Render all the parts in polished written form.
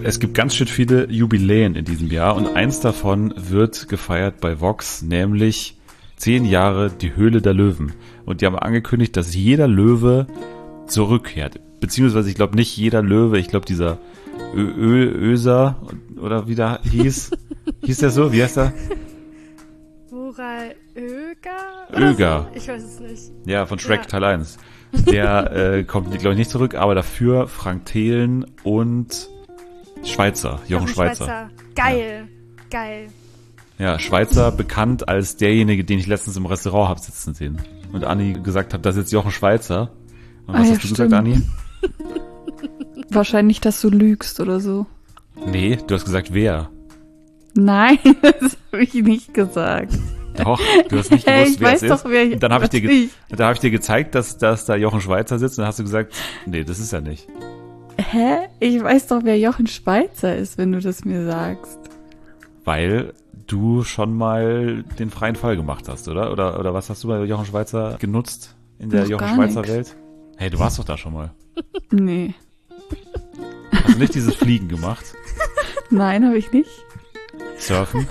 Es gibt ganz schön viele Jubiläen in diesem Jahr und eins davon wird gefeiert bei Vox, nämlich 10 Jahre die Höhle der Löwen. Und die haben angekündigt, dass jeder Löwe zurückkehrt. Beziehungsweise ich glaube nicht jeder Löwe, ich glaube dieser Öser oder wie der hieß. Hieß der so? Wie heißt er? Moral Öger? Öger. So? Ich weiß es nicht. Ja, von Shrek Teil 1. Der kommt, glaube ich, nicht zurück, aber dafür Frank Thelen und Schweizer, Jochen Schweizer. Geil, geil. Ja, Schweizer bekannt als derjenige, den ich letztens im Restaurant habe sitzen sehen. Und Anni gesagt hat, das ist jetzt Jochen Schweizer. Und was hast du gesagt, Anni? Wahrscheinlich, dass du lügst oder so. Nee, du hast gesagt, wer? Nein, das habe ich nicht gesagt. Doch, du hast nicht gewusst, wer es ist. Doch, wer und dann habe ich dir gezeigt, dass da Jochen Schweizer sitzt und dann hast du gesagt, nee, das ist er nicht. Hä? Ich weiß doch, wer Jochen Schweizer ist, wenn du das mir sagst. Weil du schon mal den freien Fall gemacht hast, oder? Oder was hast du bei Jochen Schweizer genutzt in der Jochen Schweizer Welt? Hey, du warst doch da schon mal. Nee. Hast du nicht dieses Fliegen gemacht? Nein, habe ich nicht. Surfen?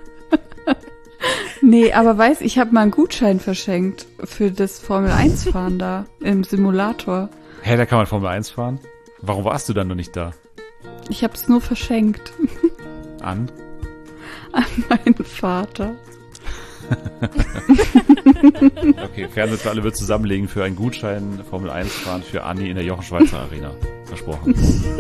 Nee, aber ich habe mal einen Gutschein verschenkt für das Formel-1-Fahren da im Simulator. Hä, da kann man Formel 1 fahren? Warum warst du dann noch nicht da? Ich habe es nur verschenkt. An meinen Vater. Okay, Fernsehen für alle wird zusammenlegen für einen Gutschein Formel 1 fahren für Anni in der Jochen Schweizer Arena. Versprochen.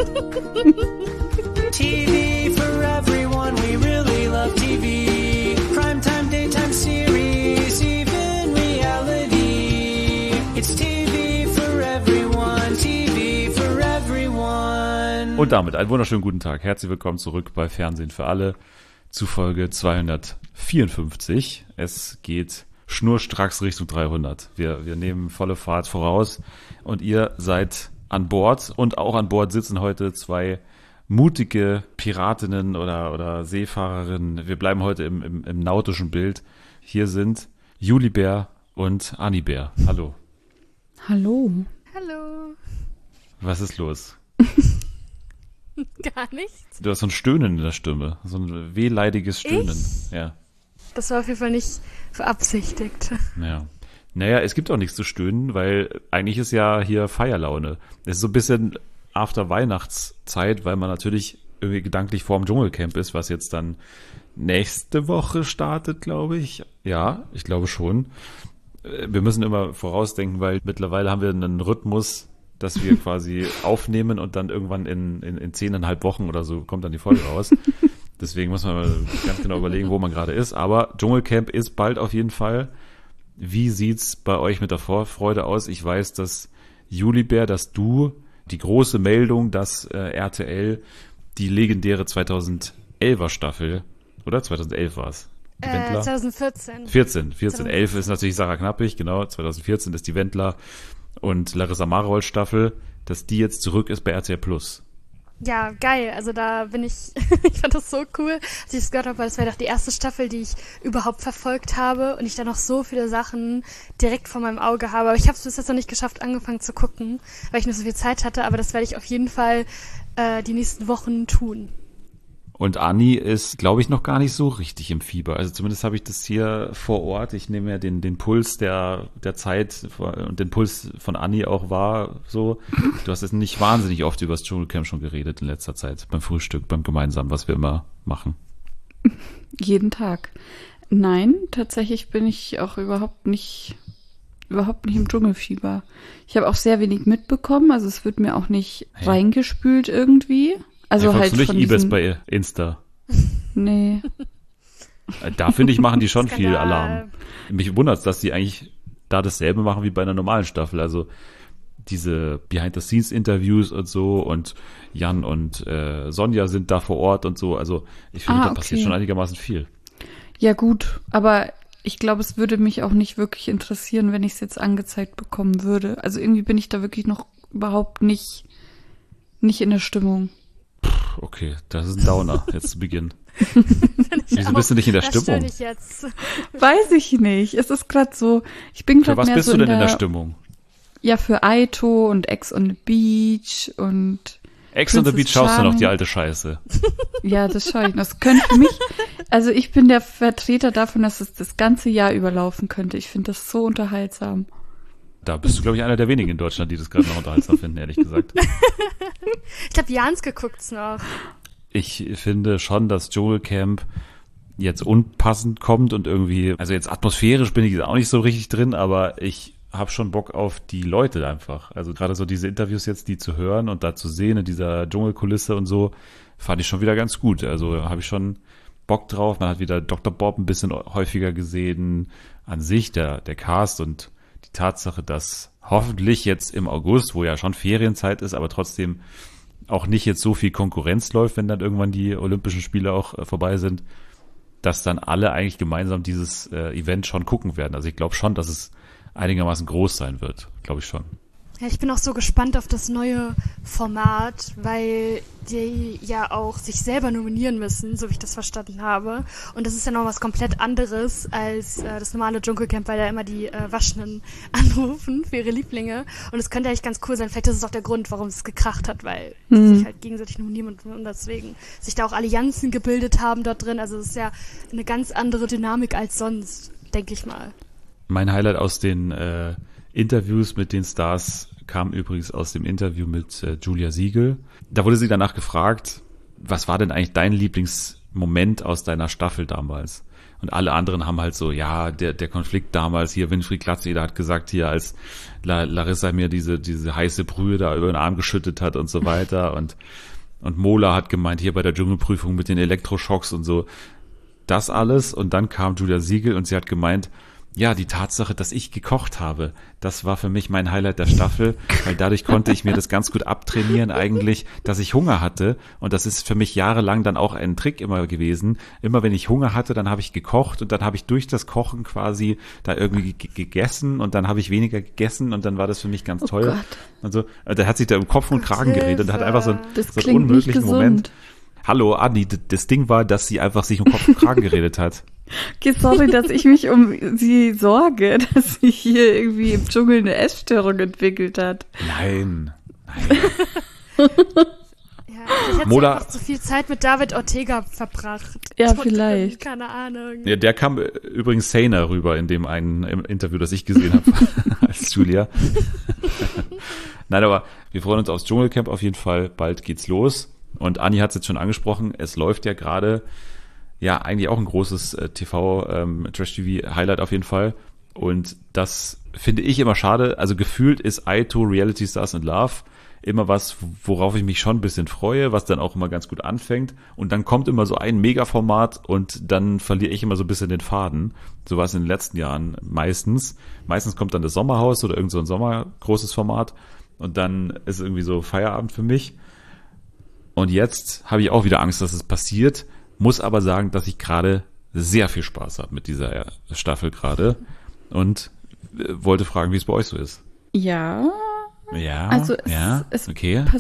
TV for everyone, we really love TV. Primetime, daytime series, even reality. It's TV for everyone, TV for everyone. Und damit einen wunderschönen guten Tag. Herzlich willkommen zurück bei Fernsehen für alle zu Folge 254. Es geht schnurstracks Richtung 300. Wir nehmen volle Fahrt voraus und ihr seid an Bord und auch an Bord sitzen heute zwei mutige Piratinnen oder Seefahrerinnen. Wir bleiben heute im nautischen Bild. Hier sind Julibär und Annibär. Hallo. Hallo. Hallo. Was ist los? Gar nichts. Du hast so ein Stöhnen in der Stimme. So ein wehleidiges Stöhnen. Ich? Ja. Das war auf jeden Fall nicht beabsichtigt. Ja. Naja, es gibt auch nichts zu stöhnen, weil eigentlich ist ja hier Feierlaune. Es ist so ein bisschen after Weihnachtszeit, weil man natürlich irgendwie gedanklich vorm Dschungelcamp ist, was jetzt dann nächste Woche startet, glaube ich. Ja, ich glaube schon. Wir müssen immer vorausdenken, weil mittlerweile haben wir einen Rhythmus, dass wir quasi aufnehmen und dann irgendwann in 10,5 Wochen oder so kommt dann die Folge raus. Deswegen muss man mal ganz genau überlegen, wo man gerade ist. Aber Dschungelcamp ist bald auf jeden Fall. Wie sieht's bei euch mit der Vorfreude aus? Ich weiß, dass Julibär, dass du die große Meldung, dass RTL die legendäre 2011er Staffel, oder? 2011 war es. 2014. 14. 11 ist natürlich Sarah Knappig, genau. 2014 ist die Wendler und Larissa Marold Staffel, dass die jetzt zurück ist bei RTL Plus. Ja, geil. Also da bin ich fand das so cool, als ich es gehört habe, weil das war doch die erste Staffel, die ich überhaupt verfolgt habe und ich da noch so viele Sachen direkt vor meinem Auge habe. Aber ich habe es bis jetzt noch nicht geschafft, angefangen zu gucken, weil ich nur so viel Zeit hatte. Aber das werde ich auf jeden Fall die nächsten Wochen tun. Und Anni ist, glaube ich, noch gar nicht so richtig im Fieber. Also zumindest habe ich das hier vor Ort. Ich nehme ja den Puls der Zeit und den Puls von Anni auch wahr. So, du hast jetzt nicht wahnsinnig oft über das Dschungelcamp schon geredet in letzter Zeit. Beim Frühstück, beim Gemeinsamen, was wir immer machen. Jeden Tag. Nein, tatsächlich bin ich auch überhaupt nicht im Dschungelfieber. Ich habe auch sehr wenig mitbekommen. Also es wird mir auch nicht reingespült irgendwie. Also halt du nicht von Ibis bei Insta? Nee. Da finde ich, machen die schon viel Skandal. Alarm. Mich wundert es, dass die eigentlich da dasselbe machen wie bei einer normalen Staffel. Also diese Behind-the-Scenes-Interviews und so und Jan und Sonja sind da vor Ort und so. Also ich finde, da passiert schon einigermaßen viel. Ja gut, aber ich glaube, es würde mich auch nicht wirklich interessieren, wenn ich es jetzt angezeigt bekommen würde. Also irgendwie bin ich da wirklich noch überhaupt nicht in der Stimmung. Okay, das ist ein Downer, jetzt zu Beginn. Wieso bist du nicht in der Stimmung? Ich jetzt. Weiß ich nicht. Es ist gerade so, ich bin Für gerade was mehr bist so du denn in der Stimmung? Ja, für Aito und Ex on the Beach und Ex on the Princess Beach schaust du noch, die Charming. alte Scheiße. Ja, das schaue ich. Das könnte für mich, also ich bin der Vertreter davon, dass es das ganze Jahr überlaufen könnte. Ich finde das so unterhaltsam. Da bist du, glaube ich, einer der wenigen in Deutschland, die das gerade noch unterhaltsam finden, ehrlich gesagt. Ich glaube, Jans geguckt's noch. Ich finde schon, dass Dschungelcamp jetzt unpassend kommt und irgendwie, also jetzt atmosphärisch bin ich auch nicht so richtig drin, aber ich habe schon Bock auf die Leute einfach. Also gerade so diese Interviews jetzt, die zu hören und da zu sehen in dieser Dschungelkulisse und so, fand ich schon wieder ganz gut. Also habe ich schon Bock drauf. Man hat wieder Dr. Bob ein bisschen häufiger gesehen. An sich der Cast und die Tatsache, dass hoffentlich jetzt im August, wo ja schon Ferienzeit ist, aber trotzdem auch nicht jetzt so viel Konkurrenz läuft, wenn dann irgendwann die Olympischen Spiele auch vorbei sind, dass dann alle eigentlich gemeinsam dieses Event schon gucken werden. Also ich glaube schon, dass es einigermaßen groß sein wird, glaube ich schon. Ja, ich bin auch so gespannt auf das neue Format, weil die ja auch sich selber nominieren müssen, so wie ich das verstanden habe. Und das ist ja noch was komplett anderes als das normale Dschungelcamp, weil da immer die Waschenden anrufen für ihre Lieblinge. Und es könnte eigentlich ganz cool sein. Vielleicht ist es auch der Grund, warum es gekracht hat, weil sie sich halt gegenseitig nominieren und deswegen sich da auch Allianzen gebildet haben dort drin. Also es ist ja eine ganz andere Dynamik als sonst, denke ich mal. Mein Highlight aus den Interviews mit den Stars kam übrigens aus dem Interview mit Julia Siegel. Da wurde sie danach gefragt, was war denn eigentlich dein Lieblingsmoment aus deiner Staffel damals? Und alle anderen haben halt so, ja, der Konflikt damals hier, Winfried Glatzeder hat gesagt hier, als Larissa mir diese heiße Brühe da über den Arm geschüttet hat und so weiter. Und Mola hat gemeint, hier bei der Dschungelprüfung mit den Elektroschocks und so. Das alles. Und dann kam Julia Siegel und sie hat gemeint, ja, die Tatsache, dass ich gekocht habe, das war für mich mein Highlight der Staffel, weil dadurch konnte ich mir das ganz gut abtrainieren eigentlich, dass ich Hunger hatte und das ist für mich jahrelang dann auch ein Trick immer gewesen. Immer wenn ich Hunger hatte, dann habe ich gekocht und dann habe ich durch das Kochen quasi da irgendwie gegessen und dann habe ich weniger gegessen und dann war das für mich ganz toll. Gott. Also der hat sich da im Kopf und Kragen geredet und hat einfach so Das einen klingt nicht unmöglichen gesund. Moment. Hallo Adi, das Ding war, dass sie einfach sich um Kopf und Kragen geredet hat. Okay, sorry, dass ich mich um sie sorge, dass sie hier irgendwie im Dschungel eine Essstörung entwickelt hat. Nein. Ja, ich hätte Mola- einfach zu viel Zeit mit David Ortega verbracht. Ja, Dort vielleicht. drin, keine Ahnung. Ja, der kam übrigens saner rüber in dem einen im Interview, das ich gesehen habe, als Julia. Nein, aber wir freuen uns aufs Dschungelcamp auf jeden Fall. Bald geht's los. Und Anni hat es jetzt schon angesprochen, es läuft ja gerade, ja, eigentlich auch ein großes Trash-TV-Highlight auf jeden Fall. Und das finde ich immer schade. Also gefühlt ist I2 Reality Stars in Love immer was, worauf ich mich schon ein bisschen freue, was dann auch immer ganz gut anfängt. Und dann kommt immer so ein Megaformat und dann verliere ich immer so ein bisschen den Faden. So war es in den letzten Jahren meistens. Meistens kommt dann das Sommerhaus oder irgend so ein sommergroßes Format und dann ist irgendwie so Feierabend für mich. Und jetzt habe ich auch wieder Angst, dass es passiert, muss aber sagen, dass ich gerade sehr viel Spaß habe mit dieser Staffel gerade und wollte fragen, wie es bei euch so ist. Ja, Ja, also es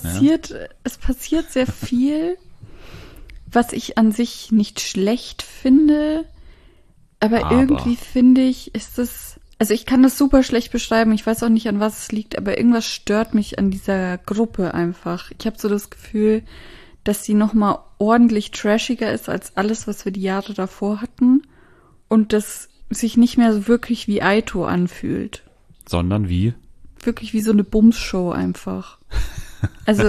passiert sehr viel, was ich an sich nicht schlecht finde, aber irgendwie finde ich, ist es, also ich kann das super schlecht beschreiben, ich weiß auch nicht, an was es liegt, aber irgendwas stört mich an dieser Gruppe einfach. Ich habe so das Gefühl, dass sie nochmal ordentlich trashiger ist als alles, was wir die Jahre davor hatten und das sich nicht mehr so wirklich wie Aito anfühlt. Sondern wie? Wirklich wie so eine Bums-Show einfach. Also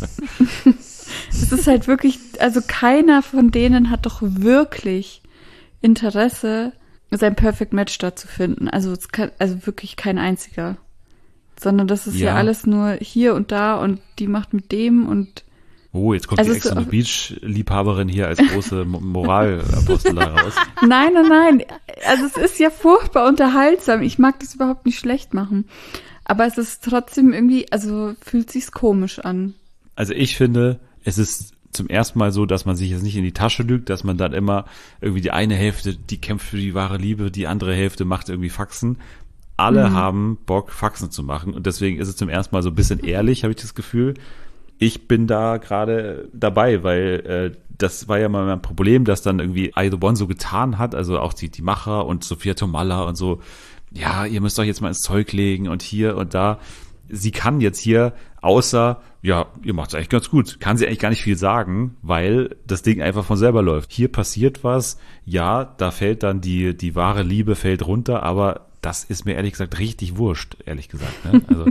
es ist halt wirklich, also keiner von denen hat doch wirklich Interesse, sein Perfect Match stattzufinden. Also also wirklich kein einziger. Sondern das ist ja alles nur hier und da und die macht mit dem und oh, jetzt kommt die Ex on the Beach-Liebhaberin hier als große Moralapostel raus. Nein. Also es ist ja furchtbar unterhaltsam. Ich mag das überhaupt nicht schlecht machen. Aber es ist trotzdem irgendwie, also fühlt sich's komisch an. Also ich finde, es ist zum ersten Mal so, dass man sich jetzt nicht in die Tasche lügt, dass man dann immer irgendwie die eine Hälfte, die kämpft für die wahre Liebe, die andere Hälfte macht irgendwie Faxen. Alle haben Bock, Faxen zu machen und deswegen ist es zum ersten Mal so ein bisschen ehrlich, habe ich das Gefühl. Ich bin da gerade dabei, weil das war ja mal mein Problem, dass dann irgendwie I The One so getan hat, also auch die Macher und Sophia Tomalla und so, ja, ihr müsst euch jetzt mal ins Zeug legen und hier und da. sie kann jetzt hier, außer, ja, ihr macht's eigentlich ganz gut, kann sie eigentlich gar nicht viel sagen, weil das Ding einfach von selber läuft. Hier passiert was, ja, da fällt dann die wahre Liebe fällt runter, aber das ist mir ehrlich gesagt richtig wurscht, ehrlich gesagt. Ne? Also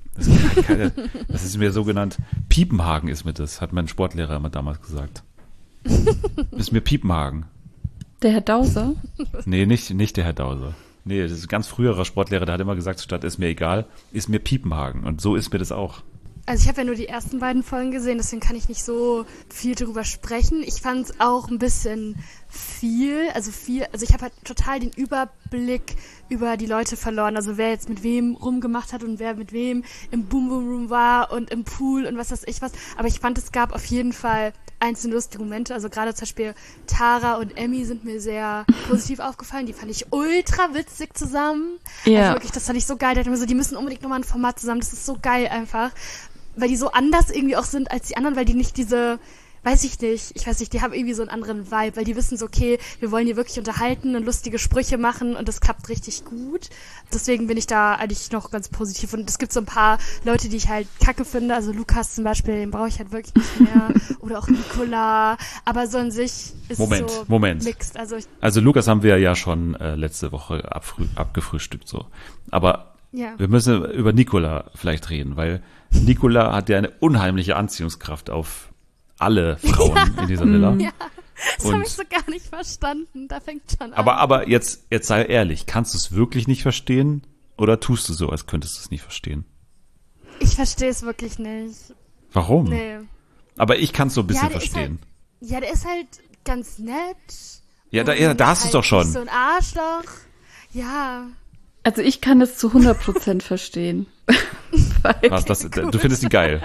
das ist mir so genannt, Piepenhagen ist mir das, hat mein Sportlehrer immer damals gesagt. Ist mir Piepenhagen. Der Herr Dauser? Nee, nicht der Herr Dauser. Nee, das ist ein ganz früherer Sportlehrer, der hat immer gesagt, statt ist mir egal, ist mir Piepenhagen. Und so ist mir das auch. Also ich habe ja nur die ersten beiden Folgen gesehen, deswegen kann ich nicht so viel drüber sprechen. Ich fand es auch ein bisschen viel, also ich habe halt total den Überblick über die Leute verloren, also wer jetzt mit wem rumgemacht hat und wer mit wem im Boom Boom Room war und im Pool und was weiß ich was. Aber ich fand, es gab auf jeden Fall einzelne lustige Momente, also gerade zum Beispiel Tara und Emmy sind mir sehr positiv aufgefallen, die fand ich ultra witzig zusammen. Ja. Also wirklich, das fand ich so geil, die müssen unbedingt nochmal ein Format zusammen, das ist so geil einfach, weil die so anders irgendwie auch sind als die anderen, weil die nicht diese, weiß ich nicht, die haben irgendwie so einen anderen Vibe, weil die wissen so, okay, wir wollen hier wirklich unterhalten und lustige Sprüche machen und das klappt richtig gut. Deswegen bin ich da eigentlich noch ganz positiv und es gibt so ein paar Leute, die ich halt kacke finde, also Lukas zum Beispiel, den brauche ich halt wirklich nicht mehr oder auch Nicola, aber so an sich ist es so mixed. Also Lukas haben wir ja schon letzte Woche abgefrühstückt so, aber ja. Wir müssen über Nicola vielleicht reden, weil Nicola hat ja eine unheimliche Anziehungskraft auf alle Frauen in dieser Villa. Ja, das habe ich so gar nicht verstanden. Da fängt schon an. Aber jetzt sei ehrlich, kannst du es wirklich nicht verstehen oder tust du so, als könntest du es nicht verstehen? Ich verstehe es wirklich nicht. Warum? Nee. Aber ich kann es so ein bisschen verstehen. Der ist halt ganz nett. Ja, da hast du es doch schon. So ein Arschloch. Ja. Also ich kann das zu 100% verstehen. Was, du findest ihn geil?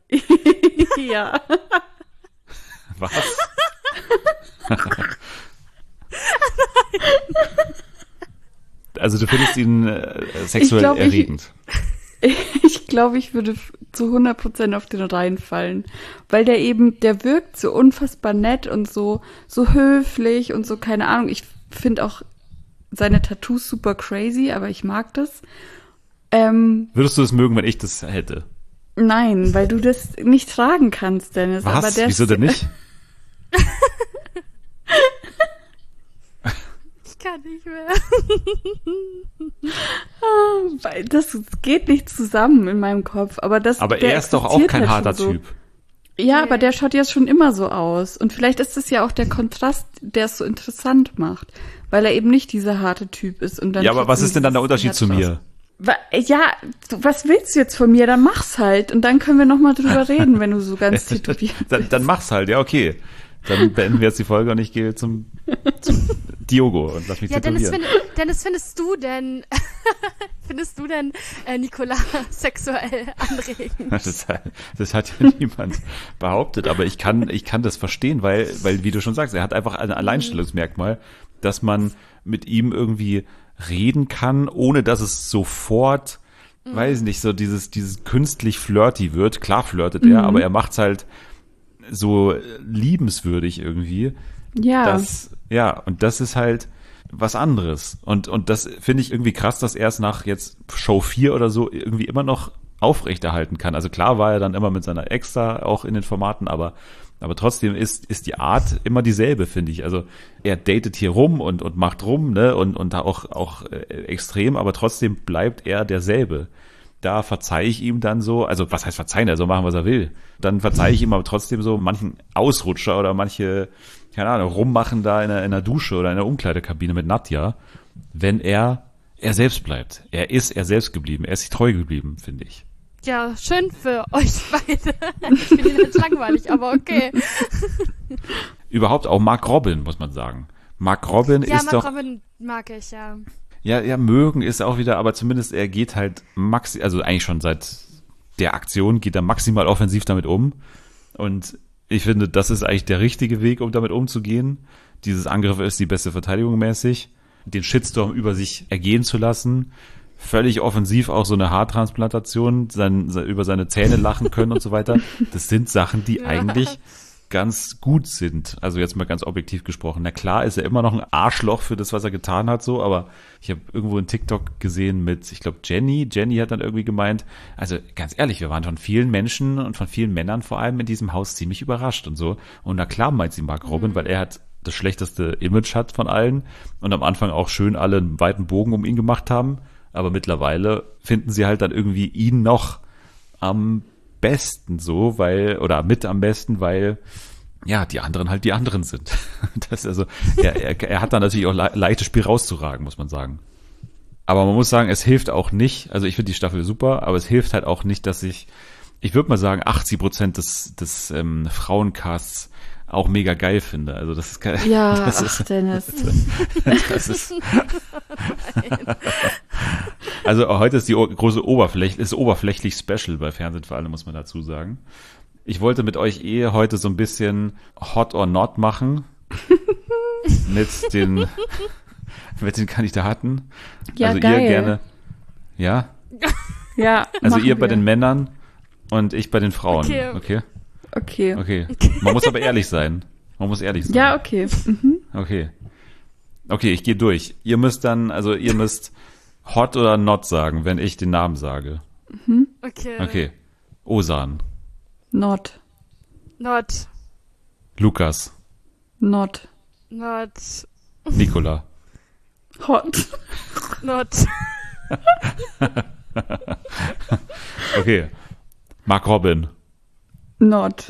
Ja. Was? Also du findest ihn sexuell erregend? Ich glaube, ich würde zu 100% auf den reinfallen. Weil der wirkt so unfassbar nett und so höflich und so, keine Ahnung. Ich finde auch seine Tattoos super crazy, aber ich mag das. Würdest du es mögen, wenn ich das hätte? Nein, weil du das nicht tragen kannst, Dennis. Was? Aber Wieso denn nicht? Ich kann nicht mehr. Weil das geht nicht zusammen in meinem Kopf. Aber er ist doch auch kein harter Typ. Ja, aber der schaut jetzt schon immer so aus. Und vielleicht ist es ja auch der Kontrast, der es so interessant macht. Weil er eben nicht dieser harte Typ ist. Und dann ja, aber was ist denn dann der Unterschied zu mir? Ja, was willst du jetzt von mir? Dann mach's halt. Und dann können wir nochmal drüber reden, wenn du so ganz tätowiert bist. Dann mach's halt, ja, okay. Dann beenden wir jetzt die Folge und ich gehe zum Diogo und lass mich tätowieren. Dennis, findest du denn Nicola sexuell anregend? Das hat ja niemand behauptet, aber ich kann das verstehen, weil, wie du schon sagst, er hat einfach ein Alleinstellungsmerkmal, dass man mit ihm irgendwie reden kann, ohne dass es sofort, weiß nicht, so dieses künstlich flirty wird. Klar flirtet er, aber er macht's halt so liebenswürdig irgendwie. Ja. Und das ist halt was anderes. Und das finde ich irgendwie krass, dass er es nach jetzt Show 4 oder so irgendwie immer noch aufrechterhalten kann. Also klar war er dann immer mit seiner Ex da auch in den Formaten, aber trotzdem ist die Art immer dieselbe, finde ich. Also er datet hier rum und macht rum, ne, und auch extrem, aber trotzdem bleibt er derselbe. Da verzeihe ich ihm dann so, also was heißt verzeihen, er soll machen, was er will. Dann verzeihe ich ihm aber trotzdem so manchen Ausrutscher oder manche, keine Ahnung, rummachen da in einer Dusche oder in einer Umkleidekabine mit Nadja, wenn er selbst bleibt. Er ist er selbst geblieben, er ist sich treu geblieben, finde ich. Ja, schön für euch beide. Ich finde ihn jetzt langweilig, aber okay. Überhaupt auch Mark Robin, muss man sagen. Mark Robin ist Mark doch... Ja, Mark Robin mag ich, ja. Ja, mögen ist auch wieder, aber zumindest er geht halt also eigentlich schon seit der Aktion geht er maximal offensiv damit um. Und ich finde, das ist eigentlich der richtige Weg, um damit umzugehen. Dieses Angriff ist die beste Verteidigung mäßig. Den Shitstorm über sich ergehen zu lassen. Völlig offensiv auch so eine Haartransplantation, über seine Zähne lachen können und so weiter. Das sind Sachen, die eigentlich ganz gut sind. Also jetzt mal ganz objektiv gesprochen. Na klar ist er immer noch ein Arschloch für das, was er getan hat, so, aber ich habe irgendwo einen TikTok gesehen mit, ich glaube, Jenny. Jenny hat dann irgendwie gemeint, also ganz ehrlich, wir waren von vielen Menschen und von vielen Männern vor allem in diesem Haus ziemlich überrascht und so. Und na klar meint sie Mark Robin, weil er hat das schlechteste Image hat von allen und am Anfang auch schön alle einen weiten Bogen um ihn gemacht haben. Aber mittlerweile finden sie halt dann irgendwie ihn noch am besten so, weil, oder mit am besten, weil ja, die anderen halt die anderen sind. Das also, er hat dann natürlich auch leichtes Spiel rauszuragen, muss man sagen. Aber man muss sagen, es hilft auch nicht, also ich finde die Staffel super, aber es hilft halt auch nicht, dass ich würde mal sagen, 80% des Frauencasts auch mega geil finde. Also das ist geil. Ja, das ach, ist, Dennis. das ist also heute ist die große oberflächlich Special bei Fernsehen für alle, muss man dazu sagen. Ich wollte mit euch heute so ein bisschen Hot or Not machen mit den Kandidaten. Ja, also geil. ihr gerne, ja? Ja, Also machen ihr bei wir. den Männern und ich bei den Frauen. Okay. Okay. Man muss aber ehrlich sein. Man muss ehrlich sein. Ja, okay. Mhm. Okay, ich gehe durch. Ihr müsst Hot oder Not sagen, wenn ich den Namen sage. Okay. Osan, Not. Lukas, Not. Nicola, Hot. okay. Mark Robin. Not.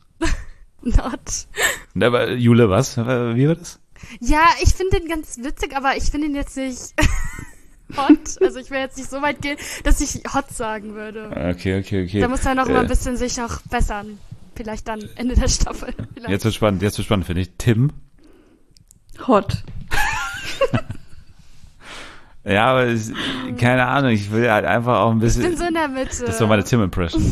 Ne, aber Jule, was? Wie war das? Ja, ich finde den ganz witzig, aber ich finde ihn jetzt nicht hot. Also ich will jetzt nicht so weit gehen, dass ich hot sagen würde. Okay. Da muss er noch mal ein bisschen sich noch bessern. Vielleicht dann Ende der Staffel. Vielleicht. Jetzt wird spannend, finde ich. Tim? Hot. Ja, aber keine Ahnung, ich will halt einfach auch ein Ich bisschen. bin so in der Mitte. Das war meine Tim-Impression.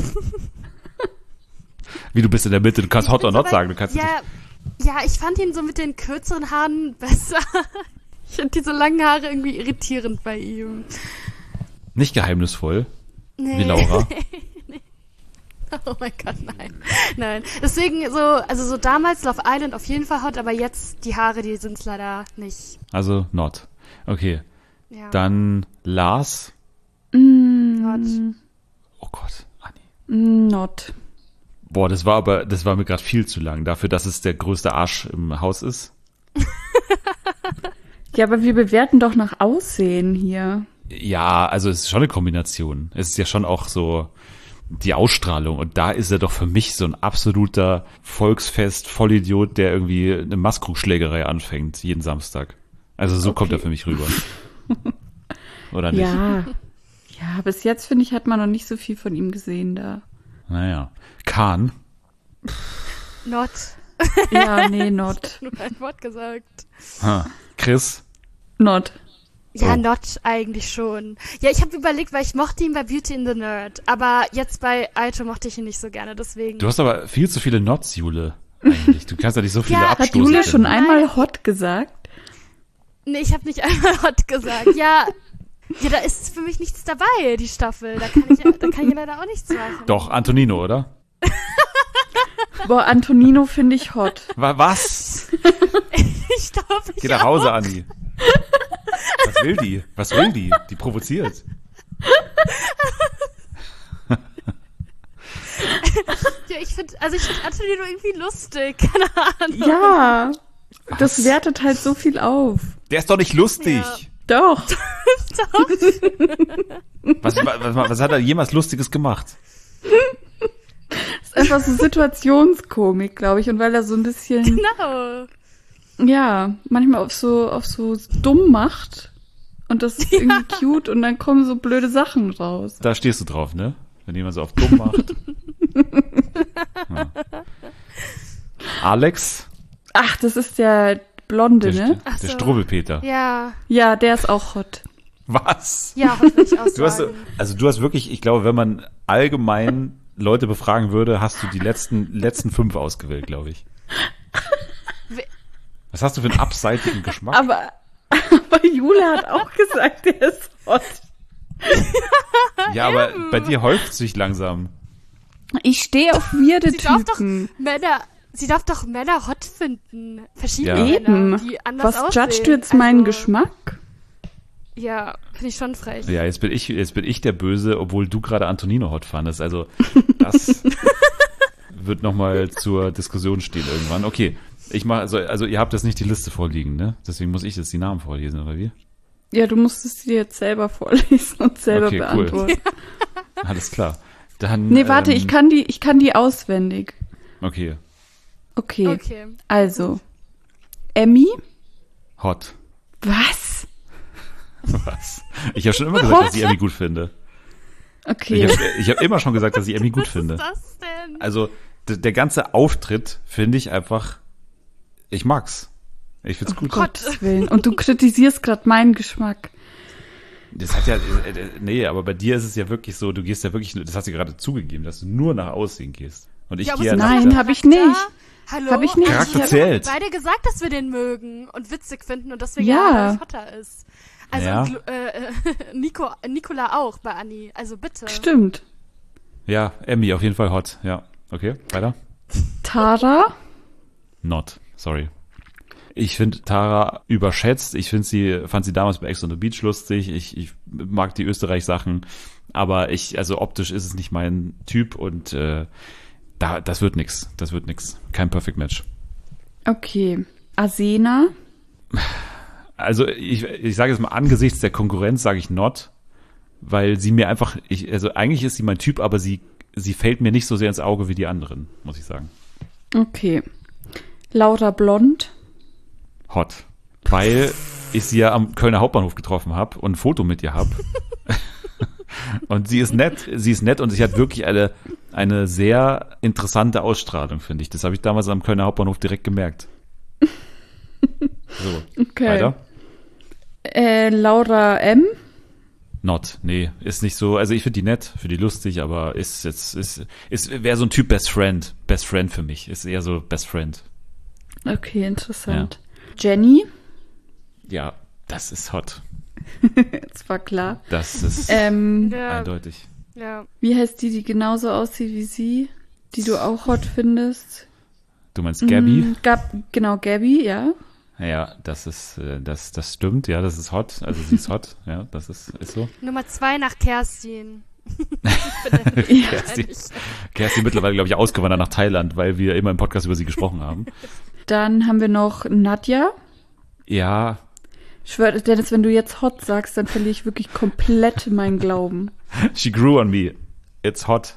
Wie, du bist in der Mitte, du kannst Ich Hot bin or so Not weit- sagen, du kannst Ja, ich fand ihn so mit den kürzeren Haaren besser. Ich finde diese langen Haare irgendwie irritierend bei ihm. nicht geheimnisvoll, Nee. wie Laura. Oh mein Gott, nein. Deswegen so damals Love Island auf jeden Fall hot, aber jetzt die Haare, die sind's leider nicht. Also Not. Okay, Ja. dann Lars. Not. Oh Gott, Anni. Not. Boah, das war mir gerade viel zu lang, dafür, dass es der größte Arsch im Haus ist. Ja, aber wir bewerten doch nach Aussehen hier. Ja, also es ist schon eine Kombination. Es ist ja schon auch so die Ausstrahlung. Und da ist er doch für mich so ein absoluter Volksfest-Vollidiot, der irgendwie eine Maßkrugschlägerei anfängt, jeden Samstag. Also so kommt er für mich rüber. Oder nicht? Ja. Ja, bis jetzt, finde ich, hat man noch nicht so viel von ihm gesehen da. Naja. Kahn. Not. Ja, nee, not. Nur ein Wort gesagt. Chris. Not. Ja, Oh. Not eigentlich schon. Ja, ich habe überlegt, weil ich mochte ihn bei Beauty and the Nerd, aber jetzt bei Aito mochte ich ihn nicht so gerne, deswegen. Du hast aber viel zu viele Nots, Jule. Eigentlich. Du kannst ja nicht so viele Ja, Hat abstoßen. Jule schon Nein. einmal hot gesagt? Nee, ich habe nicht einmal Hot gesagt. Ja, da ist für mich nichts dabei, die Staffel. Da kann ich leider auch nichts machen. Doch, Antonino, oder? Boah, Antonino finde ich hot. Was? Ich glaube, Geh nach Hause, Anni. Was will die? Die provoziert. Ja, ich finde Antonino irgendwie lustig. Keine Ahnung. Ja, das wertet halt so viel auf. Der ist doch nicht lustig. Ja. Doch. Was hat er jemals Lustiges gemacht? Ist einfach so Situationskomik, glaube ich. Und weil er so ein bisschen, Genau. ja, manchmal auf so dumm macht. Und das ist irgendwie cute und dann kommen so blöde Sachen raus. Da stehst du drauf, ne? Wenn jemand so auf dumm macht. Ja. Alex, Ach, das ist der Blonde, ne? Ach der so. Strubbelpeter. Ja, Ja, der ist auch hot. Was? ja, würde ich auch Du hast, sagen. also du hast wirklich, ich glaube, wenn man allgemein Leute befragen würde, hast du die letzten 5 ausgewählt, glaube ich. Was hast du für einen abseitigen Geschmack? Aber Jule hat auch gesagt, der ist hot. Ja, aber bei dir häuft sich langsam. Ich stehe auf weirde Sie darf doch Typen. Männer sie darf doch Männer hot finden. Verschiedene Ja. Männer, Eben. die anders Was aussehen. judgst du jetzt meinen Also, Geschmack? Ja, finde ich schon frech. Ja, jetzt bin ich der Böse, obwohl du gerade Antonino hot fandest. Also das wird nochmal zur Diskussion stehen irgendwann. Okay, ich mache also ihr habt jetzt nicht die Liste vorliegen, ne? Deswegen muss ich jetzt die Namen vorlesen, oder wie? Ja, du musstest sie jetzt selber vorlesen und selber Okay, cool. beantworten. Alles klar. Dann. Nee, warte, ich kann die auswendig. Okay, Okay. Okay. Also, Emmy? hot. Was? Was? Ich habe schon immer gesagt, dass ich Emmy gut finde. Okay. Ich hab immer schon gesagt, dass ich Emmy gut finde. Was ist das denn? Also der ganze Auftritt finde ich einfach, ich mag's. Ich find's gut. Gottes Willen. Und du kritisierst gerade meinen Geschmack. Das hat ja, nee, aber bei dir ist es ja wirklich so, du gehst ja wirklich, das hast du gerade zugegeben, dass du nur nach Aussehen gehst. Und ich Ja, aber gehe ja so nach Nein, der- hab ich nicht. Hallo? Hab ich nicht. Charakter Wir haben zählt. beide gesagt, dass wir den mögen und witzig finden und deswegen Ja. Harry Potter ist. Also Ja. Nicola auch bei Anni. Also bitte. Stimmt. Ja, Emmy auf jeden Fall hot. Ja, okay, weiter. Tara? Not, sorry. Ich finde Tara überschätzt. Ich fand sie damals bei Ex on the Beach lustig. Ich mag die Österreich-Sachen, aber also optisch ist es nicht mein Typ und das wird nix. Das wird nix. Kein Perfect Match. Okay. Asena? Also ich sage jetzt mal, angesichts der Konkurrenz sage ich not, weil sie mir einfach, also eigentlich ist sie mein Typ, aber sie fällt mir nicht so sehr ins Auge wie die anderen, muss ich sagen. Okay. Laura Blond? Hot. Weil ich sie ja am Kölner Hauptbahnhof getroffen habe und ein Foto mit ihr habe. Und sie ist nett und sie hat wirklich eine sehr interessante Ausstrahlung, finde ich. Das habe ich damals am Kölner Hauptbahnhof direkt gemerkt. So, Okay. weiter. Laura M? Not, nee, ist nicht so, also ich finde die nett, finde die lustig, aber wäre so ein Typ Best Friend für mich, ist eher so Best Friend. Okay, interessant. Jenny? Ja, das ist hot, Das war klar. das ist Ja, eindeutig. ja. Wie heißt die genauso aussieht wie sie? Die du auch hot findest? Du meinst Gabby? Genau, Gabby, ja. Ja, das stimmt, ja, das ist hot, also sie ist hot, ja, das ist so. Nummer 2 nach Kerstin. Kerstin mittlerweile, glaube ich, ausgewandert nach Thailand, weil wir immer im Podcast über sie gesprochen haben. Dann haben wir noch Nadja. Ja, Ich schwöre, Dennis, wenn du jetzt hot sagst, dann verliere ich wirklich komplett meinen Glauben. she grew on me, it's hot.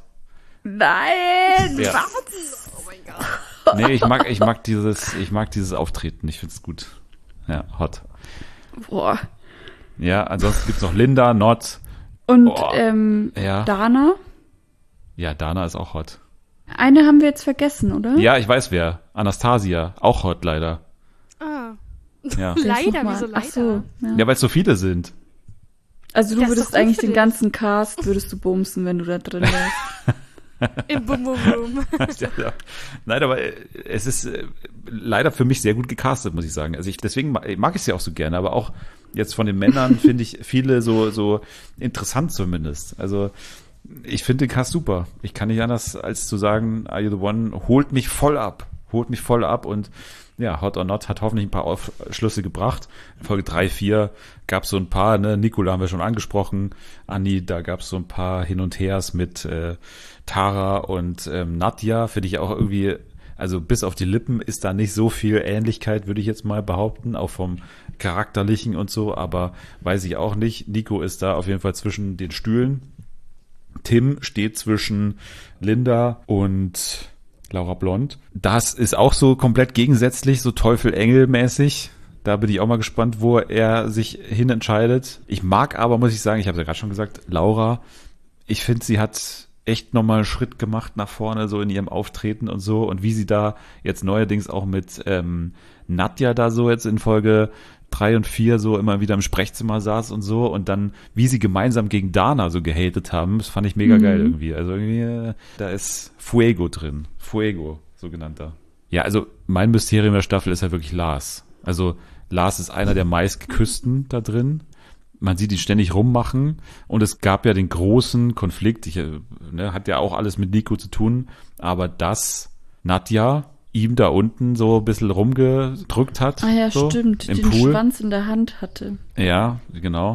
Nein! Ja. Was? Nee, ich mag dieses Auftreten, ich find's gut. Ja, hot. Boah. Ja, ansonsten gibt's noch Linda, Not. Und Boah. Ja. Dana? Ja, Dana ist auch hot. Eine haben wir jetzt vergessen, oder? Ja, ich weiß wer. Anastasia, auch hot leider. Ah. Ja, Wer ist Leider, noch mal? wieso leider? Ach so, ja. ja weil es so viele sind. Also du Das ist würdest doch eigentlich den zufällig. ganzen Cast würdest du bumsen, wenn du da drin wärst. Im Bum Bum Boom. Ja. Nein, aber es ist leider für mich sehr gut gecastet, muss ich sagen. Also deswegen mag ich sie auch so gerne, aber auch jetzt von den Männern finde ich viele so interessant zumindest. Also ich finde den Cast super. Ich kann nicht anders als zu sagen, Are You the One holt mich voll ab und ja, Hot or Not hat hoffentlich ein paar Aufschlüsse gebracht. In Folge 3, 4 gab es so ein paar, ne, Nicola haben wir schon angesprochen, Anni, da gab es so ein paar Hin und Hers mit Tara und Nadja, finde ich auch irgendwie, also bis auf die Lippen ist da nicht so viel Ähnlichkeit, würde ich jetzt mal behaupten, auch vom Charakterlichen und so, aber weiß ich auch nicht. Nico ist da auf jeden Fall zwischen den Stühlen. Tim steht zwischen Linda und Laura Blond. Das ist auch so komplett gegensätzlich, so Teufel-Engel-mäßig. Da bin ich auch mal gespannt, wo er sich hin entscheidet. Ich mag aber, muss ich sagen, ich habe ja gerade schon gesagt, Laura, ich finde, sie hat echt nochmal einen Schritt gemacht nach vorne, so in ihrem Auftreten und so. Und wie sie da jetzt neuerdings auch mit Nadja da so jetzt in Folge 3 und 4 so immer wieder im Sprechzimmer saß und so und dann, wie sie gemeinsam gegen Dana so gehatet haben, das fand ich mega geil irgendwie. Also irgendwie, da ist Fuego drin. Fuego, sogenannter. Ja, also mein Mysterium der Staffel ist ja wirklich Lars. Also Lars ist einer der meistgeküssten da drin. Man sieht ihn ständig rummachen und es gab ja den großen Konflikt, hat ja auch alles mit Nico zu tun, aber dass Nadja ihm da unten so ein bisschen rumgedrückt hat. Ah ja, so, stimmt, im den Pool. Schwanz in der Hand hatte. Ja, genau.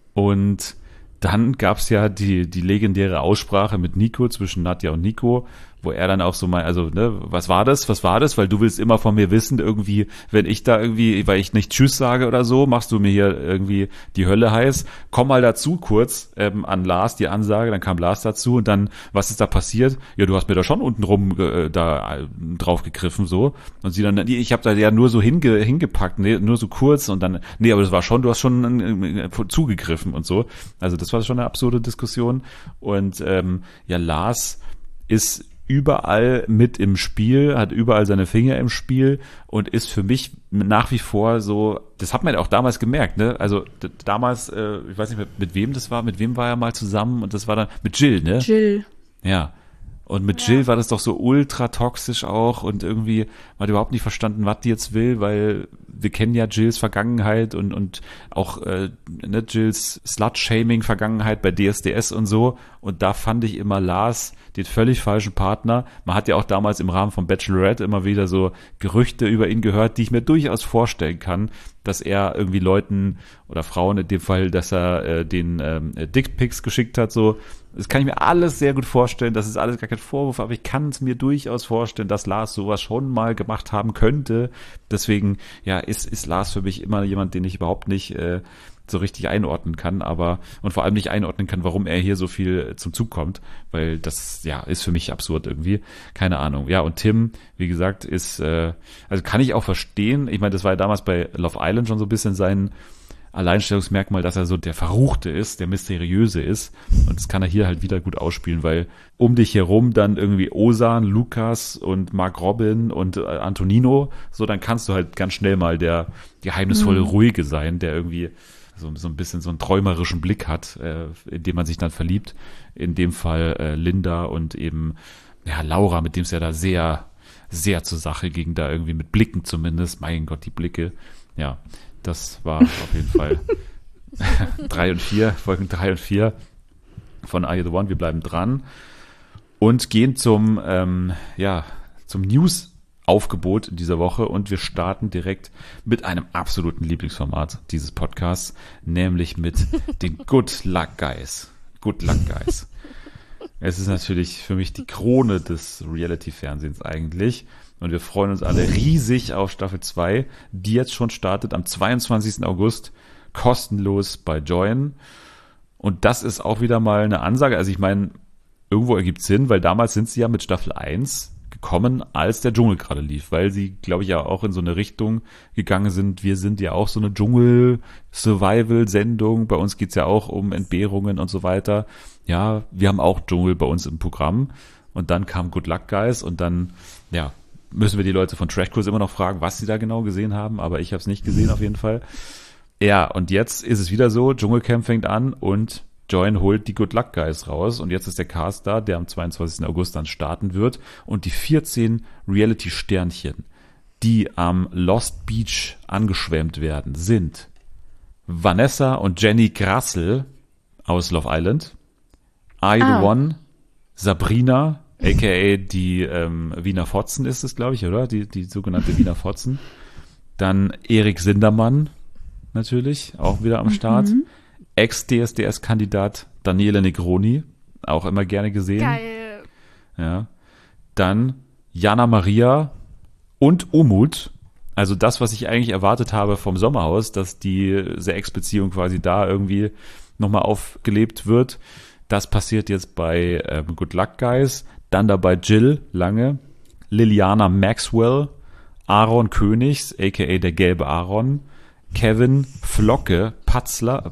Und dann gab's ja die legendäre Aussprache mit Nico, zwischen Nadja und Nico, wo er dann auch so mal, also, ne, was war das? Weil du willst immer von mir wissen, irgendwie, wenn ich da irgendwie, weil ich nicht Tschüss sage oder so, machst du mir hier irgendwie die Hölle heiß. Komm mal dazu kurz, an Lars die Ansage, dann kam Lars dazu und dann, was ist da passiert? Ja, du hast mir da schon untenrum da drauf gegriffen, so. Und sie dann, nee, ich habe da ja nur so hingepackt, nee, nur so kurz und dann, nee, aber das war schon, du hast schon zugegriffen und so. Also das war schon eine absurde Diskussion. Und ja, Lars ist überall mit im Spiel, hat überall seine Finger im Spiel und ist für mich nach wie vor so, das hat man ja auch damals gemerkt, ne? Also damals, ich weiß nicht mit wem das war, mit wem war er mal zusammen und das war dann mit Jill, ne? Jill. Ja. Und mit Jill war das doch so ultra toxisch auch und irgendwie man hat überhaupt nicht verstanden, was die jetzt will, weil wir kennen ja Jills Vergangenheit und auch ne, Jills Slut-Shaming-Vergangenheit bei DSDS und so. Und da fand ich immer Lars den völlig falschen Partner. Man hat ja auch damals im Rahmen von Bachelorette immer wieder so Gerüchte über ihn gehört, die ich mir durchaus vorstellen kann, dass er irgendwie Leuten oder Frauen in dem Fall, dass er den Dickpics geschickt hat, so. Das kann ich mir alles sehr gut vorstellen, das ist alles gar kein Vorwurf, aber ich kann es mir durchaus vorstellen, dass Lars sowas schon mal gemacht haben könnte. Deswegen, ja, ist Lars für mich immer jemand, den ich überhaupt nicht so richtig einordnen kann, aber und vor allem nicht einordnen kann, warum er hier so viel zum Zug kommt, weil das, ja, ist für mich absurd irgendwie. Keine Ahnung. Ja, und Tim, wie gesagt, ist, also kann ich auch verstehen. Ich meine, das war ja damals bei Love Island schon so ein bisschen sein Alleinstellungsmerkmal, dass er so der Verruchte ist, der Mysteriöse ist. Und das kann er hier halt wieder gut ausspielen, weil um dich herum dann irgendwie Ozan, Lukas und Mark Robin und Antonino, so dann kannst du halt ganz schnell mal der geheimnisvolle Ruhige sein, der irgendwie so ein bisschen so einen träumerischen Blick hat, in dem man sich dann verliebt. In dem Fall Linda und eben ja Laura, mit dem es ja da sehr, sehr zur Sache ging, da irgendwie mit Blicken zumindest. Mein Gott, die Blicke. Ja, das war auf jeden Fall 3 und 4, Folgen 3 und 4 von Are You The One. Wir bleiben dran und gehen zum News-Aufgebot dieser Woche und wir starten direkt mit einem absoluten Lieblingsformat dieses Podcasts, nämlich mit den Good Luck Guys. Good Luck Guys. Es ist natürlich für mich die Krone des Reality-Fernsehens eigentlich. Und wir freuen uns alle riesig auf Staffel 2, die jetzt schon startet am 22. August, kostenlos bei Join. Und das ist auch wieder mal eine Ansage. Also ich meine, irgendwo ergibt es Sinn, weil damals sind sie ja mit Staffel 1 gekommen, als der Dschungel gerade lief, weil sie, glaube ich, ja auch in so eine Richtung gegangen sind. Wir sind ja auch so eine Dschungel-Survival-Sendung. Bei uns geht's ja auch um Entbehrungen und so weiter. Ja, wir haben auch Dschungel bei uns im Programm. Und dann kam Good Luck Guys und dann, ja, müssen wir die Leute von Trash Cruise immer noch fragen, was sie da genau gesehen haben, aber ich habe es nicht gesehen auf jeden Fall. Ja, und jetzt ist es wieder so, Dschungelcamp fängt an und Join holt die Good Luck Guys raus und jetzt ist der Cast da, der am 22. August dann starten wird und die 14 Reality-Sternchen, die am Lost Beach angeschwemmt werden, sind Vanessa und Jenny Grassel aus Love Island, Are You The One, Sabrina, a.k.a. die Wiener Fotzen ist es, glaube ich, oder? Die sogenannte Wiener Fotzen. Dann Erik Sindermann, natürlich, auch wieder am Start. Ex-DSDS-Kandidat Daniele Negroni, auch immer gerne gesehen. Geil. Ja. Dann Jana Maria und Umut. Also das, was ich eigentlich erwartet habe vom Sommerhaus, dass diese Ex-Beziehung quasi da irgendwie nochmal aufgelebt wird. Das passiert jetzt bei Good Luck Guys. Dann dabei Jill Lange, Liliana Maxwell, Aaron Königs, a.k.a. der gelbe Aaron, Kevin Flocke Platzer,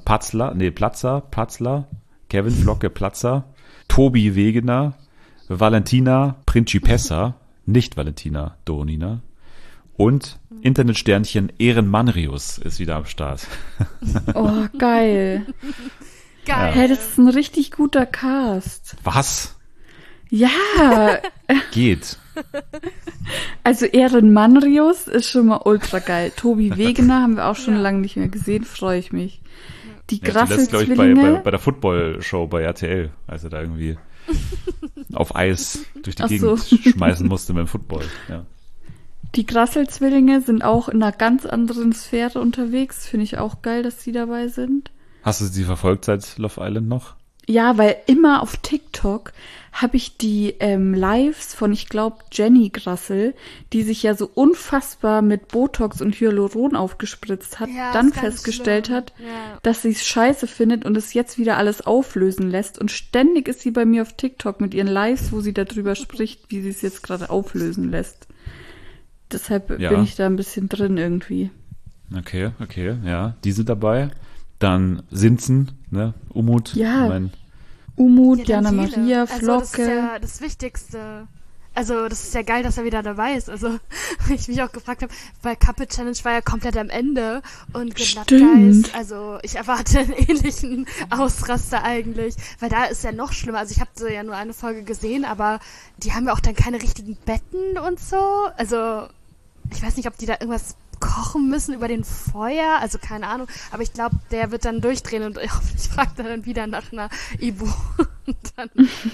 Kevin Flocke Platzer, Tobi Wegener, Valentina Principessa, nicht Valentina Doronina und Internetsternchen Ehren Manrius ist wieder am Start. Oh, geil. Geil. Hey, das ist ein richtig guter Cast. Was? Ja, Geht. also Ehren Manrius ist schon mal ultra geil. Tobi Wegener haben wir auch schon lange nicht mehr gesehen, freue ich mich. Die Ja, zuletzt, glaube ich, Graffel-Zwillinge. bei der Football-Show bei RTL, als er da irgendwie auf Eis durch die Ach Gegend so. schmeißen musste mit dem Football. Ja. Die Grassel-Zwillinge sind auch in einer ganz anderen Sphäre unterwegs. Finde ich auch geil, dass die dabei sind. Hast du sie verfolgt seit Love Island noch? Ja, weil immer auf TikTok habe ich die Lives von, ich glaube, Jenny Grassel, die sich ja so unfassbar mit Botox und Hyaluron aufgespritzt hat, Ja, dann ist ganz festgestellt schlimm. hat, Ja. dass sie es scheiße findet und es jetzt wieder alles auflösen lässt. Und ständig ist sie bei mir auf TikTok mit ihren Lives, wo sie darüber spricht, wie sie es jetzt gerade auflösen lässt. Deshalb Ja. bin ich da ein bisschen drin irgendwie. Okay, ja. Die sind dabei. Dann Sinzen, ne? Umut. Ja. Mein, Umut, Ja, Jana Daniele. Maria, Also, Flocke. das ist ja das Wichtigste. Also, das ist ja geil, dass er wieder dabei ist. Also, ich mich auch gefragt habe, weil Couple Challenge war ja komplett am Ende und Good Luck Stimmt. Guys, also ich erwarte einen ähnlichen Ausraster eigentlich, weil da ist ja noch schlimmer. Also ich habe so ja nur eine Folge gesehen, aber die haben ja auch dann keine richtigen Betten und so. Also, ich weiß nicht, ob die da irgendwas kochen müssen über den Feuer, also keine Ahnung, aber ich glaube, der wird dann durchdrehen und hoffentlich fragt er dann wieder nach einer Ibu. Und dann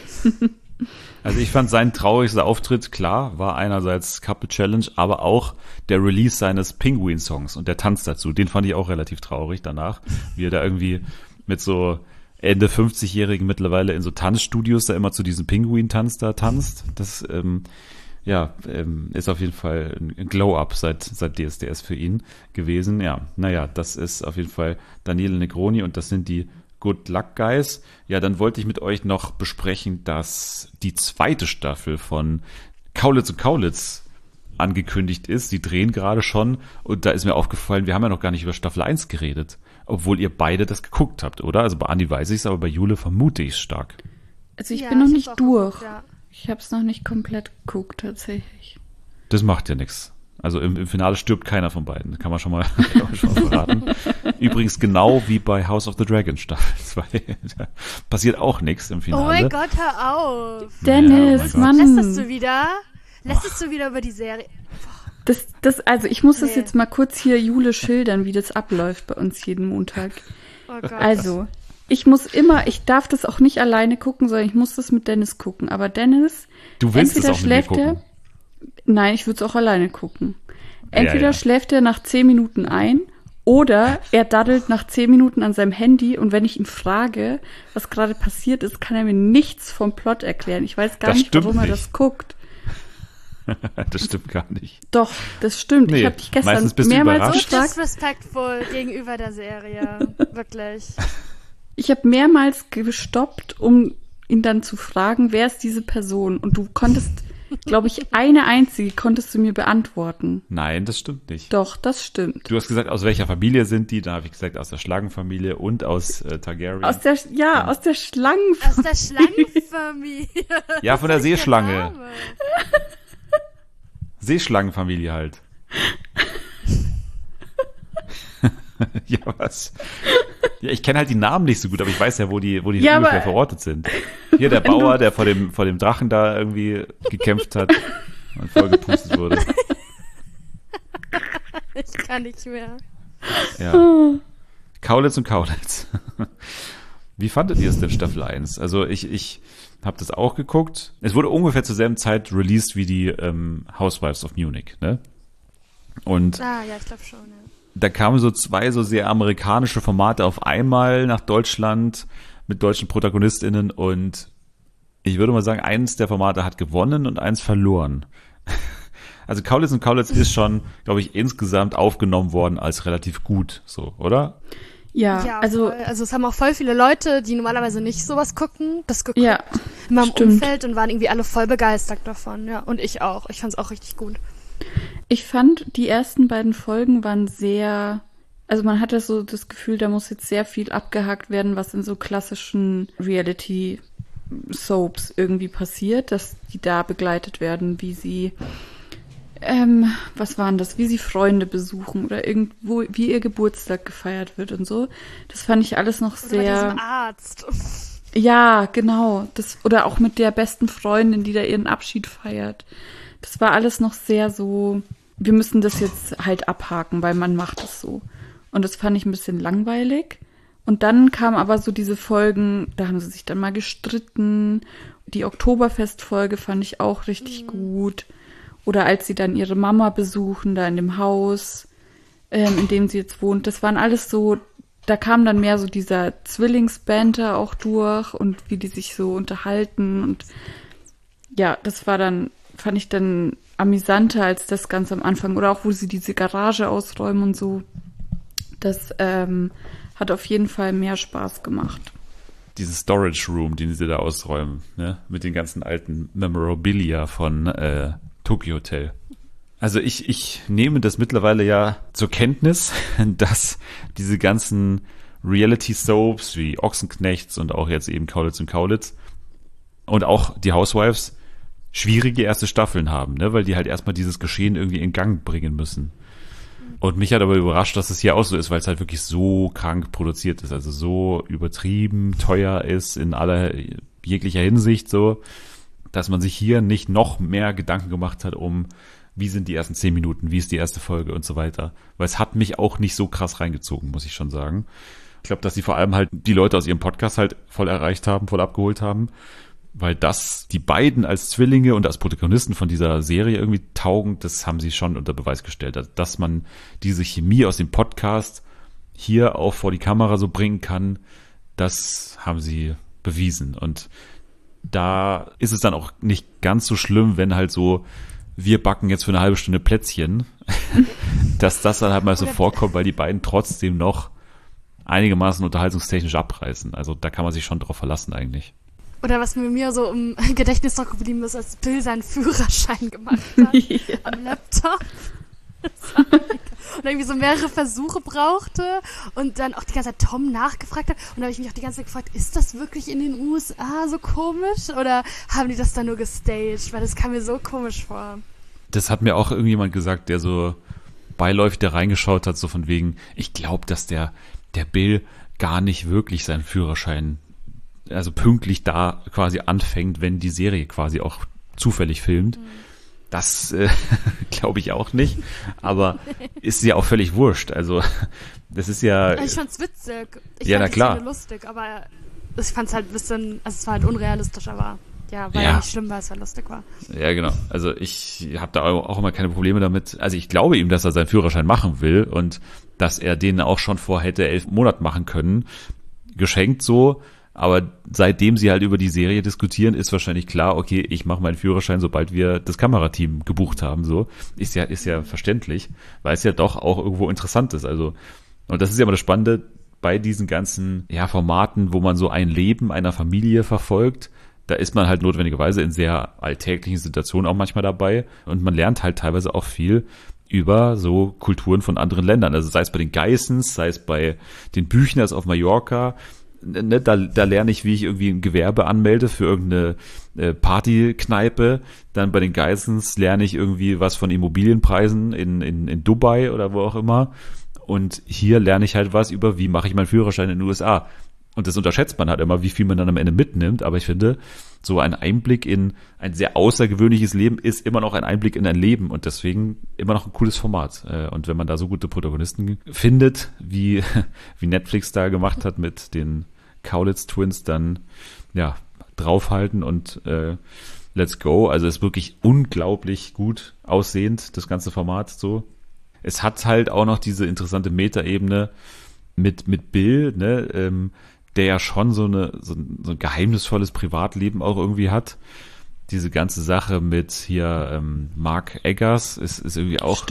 also ich fand sein traurigster Auftritt, klar, war einerseits Couple Challenge, aber auch der Release seines Penguin-Songs und der Tanz dazu. Den fand ich auch relativ traurig danach, wie er da irgendwie mit so Ende 50-Jährigen mittlerweile in so Tanzstudios da immer zu diesem Pinguin-Tanz da tanzt. Das ist auf jeden Fall ein Glow-Up seit DSDS für ihn gewesen. Ja, naja, das ist auf jeden Fall Daniele Negroni und das sind die Good Luck Guys. Ja, dann wollte ich mit euch noch besprechen, dass die zweite Staffel von Kaulitz und Kaulitz angekündigt ist. Die drehen gerade schon und da ist mir aufgefallen, wir haben ja noch gar nicht über Staffel 1 geredet, obwohl ihr beide das geguckt habt, oder? Also bei Andi weiß ich es, aber bei Jule vermute ich es stark. Also ich Ja, bin noch hab's nicht auch durch. geguckt, ja. Ich habe es noch nicht komplett geguckt, tatsächlich. Das Das macht ja nichts. Also im Finale stirbt keiner von beiden. Kann man schon mal verraten. Übrigens genau wie bei House of the Dragon Staffel 2. Da passiert auch nichts im Finale. Oh mein Gott, hör auf. Dennis, oh mein Mann. Lässt du wieder über die Serie? Also ich muss das Nee. jetzt mal kurz hier Jule schildern, wie das abläuft bei uns jeden Montag. Oh Gott. Also, ich darf das auch nicht alleine gucken, sondern ich muss das mit Dennis gucken. Aber Dennis, Du willst es entweder auch mit mir schläft gucken. nein, ich würde es auch alleine gucken. Entweder ja. schläft er nach 10 Minuten ein oder er daddelt nach 10 Minuten an seinem Handy und wenn ich ihn frage, was gerade passiert ist, kann er mir nichts vom Plot erklären. Ich weiß gar Das nicht, stimmt warum er nicht. das guckt. Das stimmt gar nicht. Doch, das stimmt. Nee, ich habe dich gestern meistens bist du mehrmals überrascht. So gefragt. disrespectful gegenüber der Serie. Wirklich. Ich habe mehrmals gestoppt, um ihn dann zu fragen, wer ist diese Person? Und du konntest, glaube ich, eine einzige konntest du mir beantworten. Nein, das stimmt nicht. Doch, das stimmt. Du hast gesagt, aus welcher Familie sind die? Da habe ich gesagt, aus der Schlangenfamilie und aus Targaryen. Aus der Schlangen. Aus der Schlangenfamilie. Ja, von der Das ist Seeschlange. Name. Seeschlangenfamilie halt. Ja, was? Ja, ich kenne halt die Namen nicht so gut, aber ich weiß ja, wo die Ja, ungefähr aber- verortet sind. Hier der Bauer, der vor dem Drachen da irgendwie gekämpft hat und voll gepustet wurde. Ich kann nicht mehr. Ja. Kaulitz und Kaulitz. Wie fandet ihr es denn Staffel 1? Also ich habe das auch geguckt. Es wurde ungefähr zur selben Zeit released wie die Housewives of Munich, ne? Und Ah, ja, ich glaube schon, ja. da kamen so zwei so sehr amerikanische Formate auf einmal nach Deutschland mit deutschen ProtagonistInnen und ich würde mal sagen, eins der Formate hat gewonnen und eins verloren. Also Kaulitz und Kaulitz ist schon, glaube ich, insgesamt aufgenommen worden als relativ gut, so, oder? Ja, also voll. Also es haben auch voll viele Leute, die normalerweise nicht sowas gucken, das geguckt ja, in meinem stimmt. Umfeld und waren irgendwie alle voll begeistert davon, ja. Und ich auch. Ich fand's auch richtig gut. Ich fand, die ersten beiden Folgen waren sehr, also man hatte so das Gefühl, da muss jetzt sehr viel abgehakt werden, was in so klassischen Reality-Soaps irgendwie passiert, dass die da begleitet werden, wie sie, was waren das, wie sie Freunde besuchen oder irgendwo, wie ihr Geburtstag gefeiert wird und so. Das fand ich alles noch Oder bei sehr, diesem Arzt. ja, genau, oder auch mit der besten Freundin, die da ihren Abschied feiert. Das war alles noch sehr so, wir müssen das jetzt halt abhaken, weil man macht es so. Und das fand ich ein bisschen langweilig. Und dann kamen aber so diese Folgen, da haben sie sich dann mal gestritten. Die Oktoberfest-Folge fand ich auch richtig gut. Oder als sie dann ihre Mama besuchen, da in dem Haus, in dem sie jetzt wohnt. Das waren alles so, da kam dann mehr so dieser Zwillingsbanter auch durch und wie die sich so unterhalten. Und ja, das war dann, fand ich dann amüsanter als das ganz am Anfang. Oder auch, wo sie diese Garage ausräumen und so. Das hat auf jeden Fall mehr Spaß gemacht. Diesen Storage Room, den sie da ausräumen, ne? Mit den ganzen alten Memorabilia von Tokyo Hotel. Also ich nehme das mittlerweile ja zur Kenntnis, dass diese ganzen Reality-Soaps wie Ochsenknechts und auch jetzt eben Kaulitz und Kaulitz und auch die Housewives schwierige erste Staffeln haben, ne? Weil die halt erstmal dieses Geschehen irgendwie in Gang bringen müssen. Und mich hat aber überrascht, dass es hier auch so ist, weil es halt wirklich so krank produziert ist, also so übertrieben teuer ist in aller jeglicher Hinsicht so, dass man sich hier nicht noch mehr Gedanken gemacht hat wie sind die ersten 10 Minuten, wie ist die erste Folge und so weiter. Weil es hat mich auch nicht so krass reingezogen, muss ich schon sagen. Ich glaube, dass sie vor allem halt die Leute aus ihrem Podcast halt voll erreicht haben, voll abgeholt haben, weil das die beiden als Zwillinge und als Protagonisten von dieser Serie irgendwie taugen, das haben sie schon unter Beweis gestellt. Also, dass man diese Chemie aus dem Podcast hier auch vor die Kamera so bringen kann, das haben sie bewiesen. Und da ist es dann auch nicht ganz so schlimm, wenn halt so, wir backen jetzt für eine halbe Stunde Plätzchen, dass das dann halt mal so vorkommt, weil die beiden trotzdem noch einigermaßen unterhaltungstechnisch abreißen. Also da kann man sich schon drauf verlassen eigentlich. Oder was mir so im Gedächtnis noch geblieben ist, als Bill seinen Führerschein gemacht hat am Laptop. Und irgendwie so mehrere Versuche brauchte und dann auch die ganze Zeit Tom nachgefragt hat. Und da habe ich mich auch die ganze Zeit gefragt, ist das wirklich in den USA so komisch? Oder haben die das dann nur gestaged? Weil das kam mir so komisch vor. Das hat mir auch irgendjemand gesagt, der so beiläufig da reingeschaut hat, so von wegen, ich glaube, dass der Bill gar nicht wirklich seinen Führerschein, also pünktlich da quasi anfängt, wenn die Serie quasi auch zufällig filmt. Das glaube ich auch nicht, aber ist ja auch völlig wurscht. Also das ist ja... Ich fand's witzig. Ich ja, fand na klar. Die Szene lustig, aber ich fand's halt ein bisschen, also es war halt unrealistisch, aber ja, war ja nicht schlimm, weil es halt lustig war. Ja, genau. Also ich habe da auch immer keine Probleme damit. Also ich glaube ihm, dass er seinen Führerschein machen will und dass er den auch schon vor hätte 11 Monaten machen können. Geschenkt so. Aber seitdem sie halt über die Serie diskutieren, ist wahrscheinlich klar, okay, ich mache meinen Führerschein, sobald wir das Kamerateam gebucht haben. So ist ja verständlich, weil es ja doch auch irgendwo interessant ist. Also, und das ist ja immer das Spannende bei diesen ganzen Formaten, wo man so ein Leben einer Familie verfolgt. Da ist man halt notwendigerweise in sehr alltäglichen Situationen auch manchmal dabei und man lernt halt teilweise auch viel über so Kulturen von anderen Ländern. Also sei es bei den Geissens, sei es bei den Büchners auf Mallorca. Ne, da lerne ich, wie ich irgendwie ein Gewerbe anmelde für irgendeine Partykneipe. Dann bei den Geissens lerne ich irgendwie was von Immobilienpreisen in Dubai oder wo auch immer. Und hier lerne ich halt was über, wie mache ich meinen Führerschein in den USA. Und das unterschätzt man halt immer, wie viel man dann am Ende mitnimmt. Aber ich finde, so ein Einblick in ein sehr außergewöhnliches Leben ist immer noch ein Einblick in ein Leben und deswegen immer noch ein cooles Format. Und wenn man da so gute Protagonisten findet, wie Netflix da gemacht hat mit den Kaulitz Twins, dann draufhalten und let's go. Also es ist wirklich unglaublich gut aussehend, das ganze Format so. Es hat halt auch noch diese interessante Metaebene mit Bill, ne, der ja schon so ein geheimnisvolles Privatleben auch irgendwie hat. Diese ganze Sache mit hier Mark Eggers ist irgendwie auch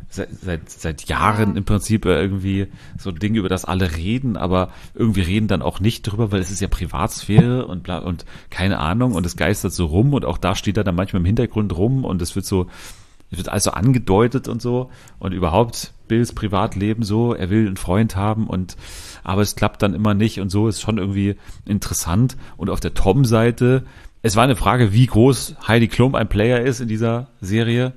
seit Jahren im Prinzip irgendwie so ein Ding, über das alle reden, aber irgendwie reden dann auch nicht drüber, weil es ist ja Privatsphäre und bla und keine Ahnung und es geistert so rum und auch da steht er dann manchmal im Hintergrund rum und es wird also angedeutet und so und überhaupt Bills Privatleben so, er will einen Freund haben aber es klappt dann immer nicht und so ist schon irgendwie interessant und auf der Tom-Seite, es war eine Frage, wie groß Heidi Klum ein Player ist in dieser Serie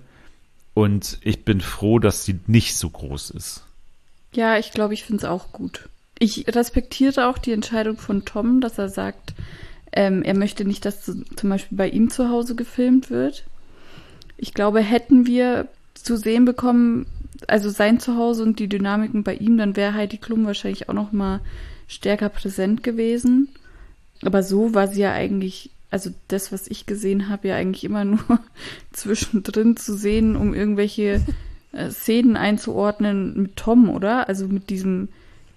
und ich bin froh, dass sie nicht so groß ist. Ja, ich glaube, ich finde es auch gut. Ich respektiere auch die Entscheidung von Tom, dass er sagt, er möchte nicht, dass zum Beispiel bei ihm zu Hause gefilmt wird. Ich glaube, hätten wir zu sehen bekommen, also sein Zuhause und die Dynamiken bei ihm, dann wäre Heidi Klum wahrscheinlich auch noch mal stärker präsent gewesen. Aber so war sie ja eigentlich also das, was ich gesehen habe, ja eigentlich immer nur zwischendrin zu sehen, um irgendwelche Szenen einzuordnen mit Tom, oder? Also mit dem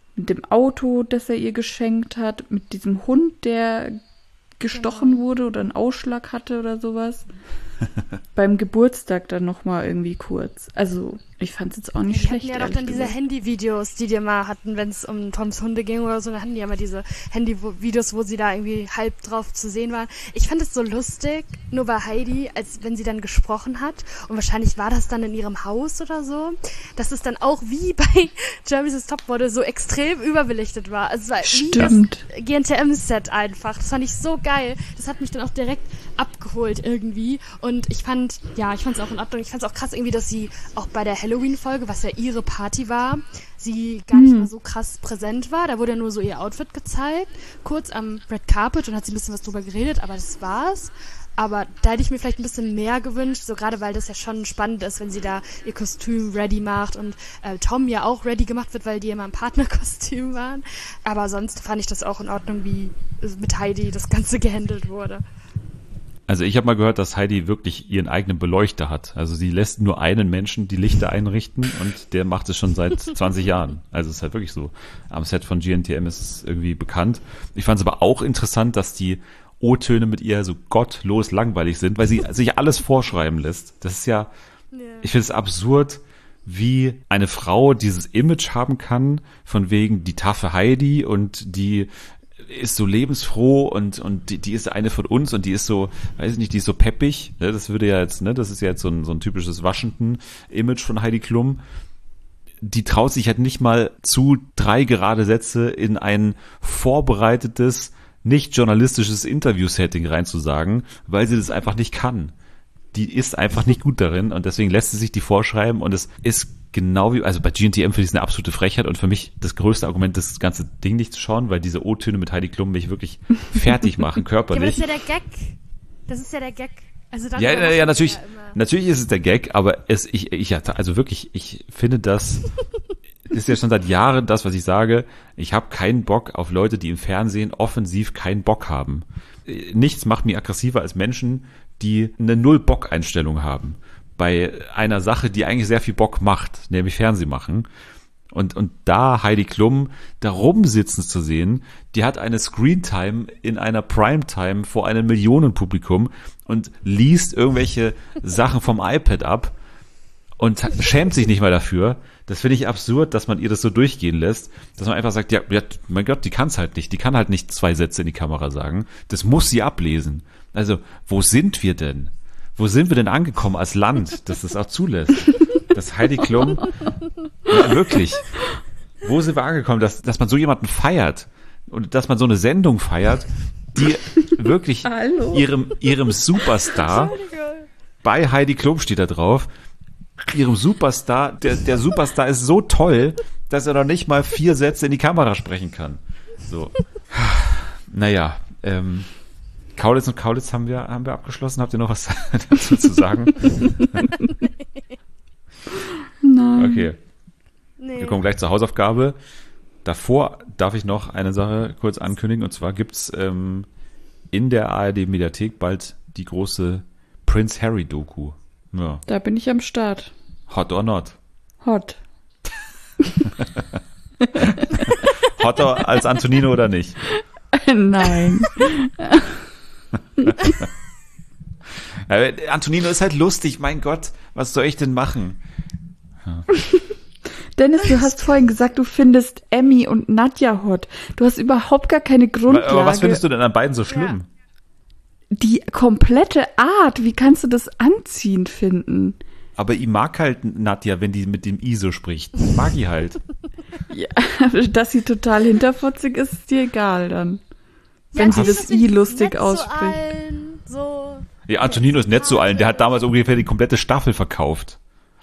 Auto, das er ihr geschenkt hat, mit diesem Hund, der gestochen wurde oder einen Ausschlag hatte oder sowas. Beim Geburtstag dann nochmal irgendwie kurz. Also, ich fand es jetzt auch nicht schlecht. Die hatten ja doch dann diese Handyvideos, die die mal hatten, wenn es um Toms Hunde ging oder so, dann hatten die ja mal diese Handyvideos, wo sie da irgendwie halb drauf zu sehen waren. Ich fand es so lustig, nur bei Heidi, als wenn sie dann gesprochen hat, und wahrscheinlich war das dann in ihrem Haus oder so, dass es dann auch wie bei Jeremy's Topmodel so extrem überbelichtet war. Also es war Stimmt. wie das GNTM-Set einfach. Das fand ich so geil. Das hat mich dann auch direkt abgeholt irgendwie. Und ich fand es auch in Ordnung. Ich fand es auch krass irgendwie, dass sie auch bei der Halloween-Folge, was ja ihre Party war, sie gar nicht mal so krass präsent war. Da wurde ja nur so ihr Outfit gezeigt, kurz am Red Carpet, und hat sie ein bisschen was drüber geredet, aber das war's. Aber da hätte ich mir vielleicht ein bisschen mehr gewünscht, so gerade weil das ja schon spannend ist, wenn sie da ihr Kostüm ready macht und Tom ja auch ready gemacht wird, weil die immer im Partnerkostüm waren. Aber sonst fand ich das auch in Ordnung, wie mit Heidi das Ganze gehandelt wurde. Also ich habe mal gehört, dass Heidi wirklich ihren eigenen Beleuchter hat. Also sie lässt nur einen Menschen die Lichter einrichten und der macht es schon seit 20 Jahren. Also es ist halt wirklich so. Am Set von GNTM ist es irgendwie bekannt. Ich fand es aber auch interessant, dass die O-Töne mit ihr so gottlos langweilig sind, weil sie sich alles vorschreiben lässt. Das ist ja, ich finde es absurd, wie eine Frau dieses Image haben kann, von wegen die taffe Heidi, und die ist so lebensfroh und die ist eine von uns und die ist so, weiß ich nicht, die ist so peppig. Ne? Das würde ja jetzt, ne, das ist ja jetzt so ein typisches Washington-Image von Heidi Klum. Die traut sich halt nicht mal zu, 3 gerade Sätze in ein vorbereitetes, nicht journalistisches Interview-Setting reinzusagen, weil sie das einfach nicht kann. Die ist einfach nicht gut darin und deswegen lässt sie sich die vorschreiben, und es ist genau wie, also bei GNTM finde ich es eine absolute Frechheit und für mich das größte Argument, das ganze Ding nicht zu schauen, weil diese O-Töne mit Heidi Klum mich wirklich fertig machen, körperlich. Ja, aber das ist ja der Gag. Das ist ja der Gag. Also ja, natürlich, natürlich ist es der Gag, aber ich finde das ist ja schon seit Jahren das, was ich sage. Ich habe keinen Bock auf Leute, die im Fernsehen offensiv keinen Bock haben. Nichts macht mich aggressiver als Menschen, die eine Null-Bock-Einstellung haben bei einer Sache, die eigentlich sehr viel Bock macht, nämlich Fernsehen machen. Und da Heidi Klum da rumsitzen zu sehen, die hat eine Screentime in einer Primetime vor einem Millionenpublikum und liest irgendwelche Sachen vom iPad ab und schämt sich nicht mal dafür. Das finde ich absurd, dass man ihr das so durchgehen lässt, dass man einfach sagt, ja, mein Gott, die kann es halt nicht. Die kann halt nicht 2 Sätze in die Kamera sagen. Das muss sie ablesen. Also, wo sind wir denn? Wo sind wir denn angekommen als Land, dass das auch zulässt? Das Heidi Klum, ja, wirklich. Wo sind wir angekommen, dass man so jemanden feiert und dass man so eine Sendung feiert, die wirklich ihrem Superstar, bei Heidi Klum steht da drauf, ihrem Superstar, der Superstar ist so toll, dass er noch nicht mal 4 Sätze in die Kamera sprechen kann. So. Naja, Kaulitz und Kaulitz haben wir abgeschlossen. Habt ihr noch was dazu zu sagen? Nein. Okay. Nee. Wir kommen gleich zur Hausaufgabe. Davor darf ich noch eine Sache kurz ankündigen. Und zwar gibt's in der ARD-Mediathek bald die große Prince Harry-Doku. Ja. Da bin ich am Start. Hot or not? Hot. Hotter als Antonino oder nicht? Nein. Antonino ist halt lustig, mein Gott, was soll ich denn machen? Ja. Dennis, du hast vorhin gesagt, du findest Emmy und Nadja hot. Du hast überhaupt gar keine Grundlage. Aber was findest du denn an beiden so schlimm? Ja. Die komplette Art, wie kannst du das anziehend finden? Aber ich mag halt Nadja, wenn die mit dem I so spricht. Mag ich halt. Ja, dass sie total hinterfotzig ist, ist dir egal dann. Wenn sie das I lustig ausspricht. So. Ja, Antonino ist nett zu allen. Der hat damals ungefähr die komplette Staffel verkauft.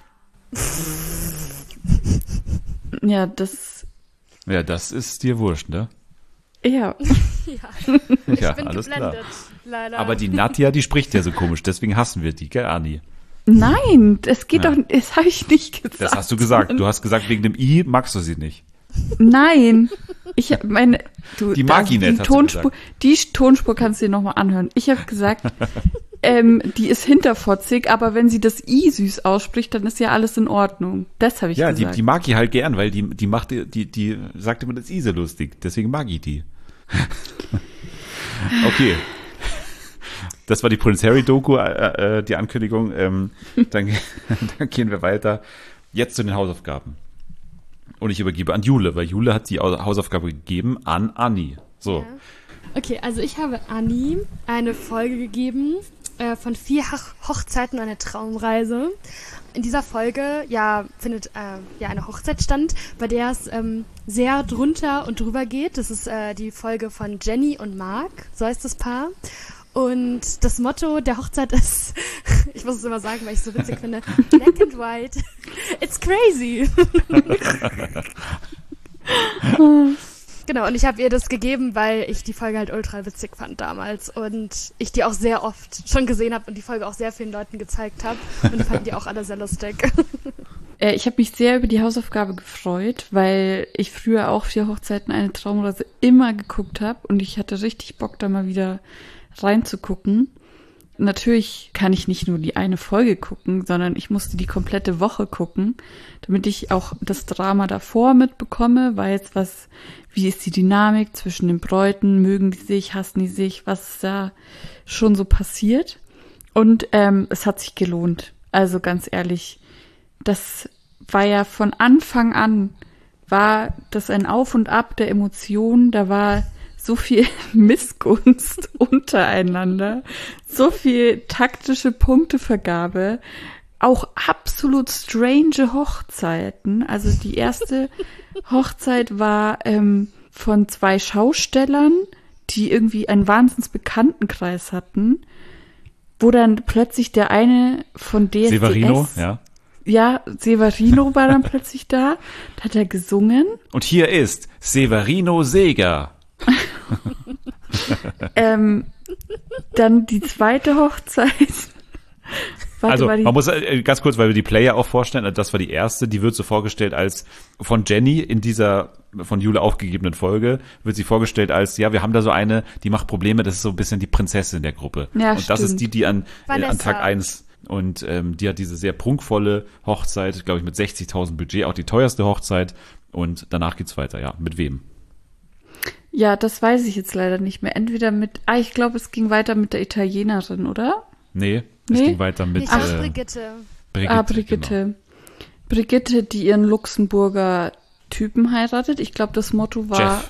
Ja, das ist dir wurscht, ne? Ja. Ja, bin alles klar. geblendet, leider. Aber die Nadja, die spricht ja so komisch, deswegen hassen wir die, gell, Ani? Nein, es geht Ja. doch, das habe ich nicht gesagt. Das hast du gesagt. Du hast gesagt, wegen dem I magst du sie nicht. Nein. Ich hab meine, Die Maginet, hat sie gesagt. Die Tonspur kannst du dir nochmal anhören. Ich habe gesagt, die ist hinterfotzig, aber wenn sie das I süß ausspricht, dann ist ja alles in Ordnung. Das habe ich Ja, gesagt. die mag ich halt gern, weil die sagt immer, das I so lustig. Deswegen mag ich die. Okay. Das war die Prince Harry-Doku, die Ankündigung. Dann gehen wir weiter. Jetzt zu den Hausaufgaben. Und ich übergebe an Jule, weil Jule hat die Hausaufgabe gegeben an Anni. So. Ja. Okay, also ich habe Anni eine Folge gegeben von 4 Hochzeiten und eine Traumreise. In dieser Folge findet eine Hochzeit statt, bei der es sehr drunter und drüber geht. Das ist die Folge von Jenny und Mark, so heißt das Paar. Und das Motto der Hochzeit ist, ich muss es immer sagen, weil ich es so witzig finde, Black and White, it's crazy. Genau, und ich habe ihr das gegeben, weil ich die Folge halt ultra witzig fand damals und ich die auch sehr oft schon gesehen habe und die Folge auch sehr vielen Leuten gezeigt habe und die fanden die auch alle sehr lustig. Ich habe mich sehr über die Hausaufgabe gefreut, weil ich früher auch 4 Hochzeiten eine Traumreise immer geguckt habe und ich hatte richtig Bock, da mal wieder reinzugucken. Natürlich kann ich nicht nur die eine Folge gucken, sondern ich musste die komplette Woche gucken, damit ich auch das Drama davor mitbekomme, weiß wie ist die Dynamik zwischen den Bräuten, mögen die sich, hassen die sich, was ist da schon so passiert. Und es hat sich gelohnt. Also ganz ehrlich, das war ja von Anfang an, war das ein Auf und Ab der Emotionen, da war so viel Missgunst untereinander, so viel taktische Punktevergabe, auch absolut strange Hochzeiten. Also die erste Hochzeit war von 2 Schaustellern, die irgendwie einen Wahnsinnsbekanntenkreis hatten, wo dann plötzlich der eine von DSDS... Severino, ja. Ja, Severino war dann plötzlich da, da hat er gesungen. Und hier ist Severino Seger. Dann die zweite Hochzeit. Man muss ganz kurz, weil wir die Player auch vorstellen, das war die erste, die wird so vorgestellt als von Jenny in dieser von Jule aufgegebenen Folge, wird sie vorgestellt als, ja, wir haben da so eine, die macht Probleme, das ist so ein bisschen die Prinzessin der Gruppe. Ja, und das stimmt. ist die an Tag 1 und die hat diese sehr prunkvolle Hochzeit, glaube ich, mit 60.000 Budget, auch die teuerste Hochzeit und danach geht's weiter, ja. Mit wem? Ja, das weiß ich jetzt leider nicht mehr. Entweder ich glaube, es ging weiter mit der Italienerin, oder? Nee, es ging weiter mit Brigitte. Brigitte. Genau. Brigitte, die ihren Luxemburger Typen heiratet. Ich glaube, das Motto war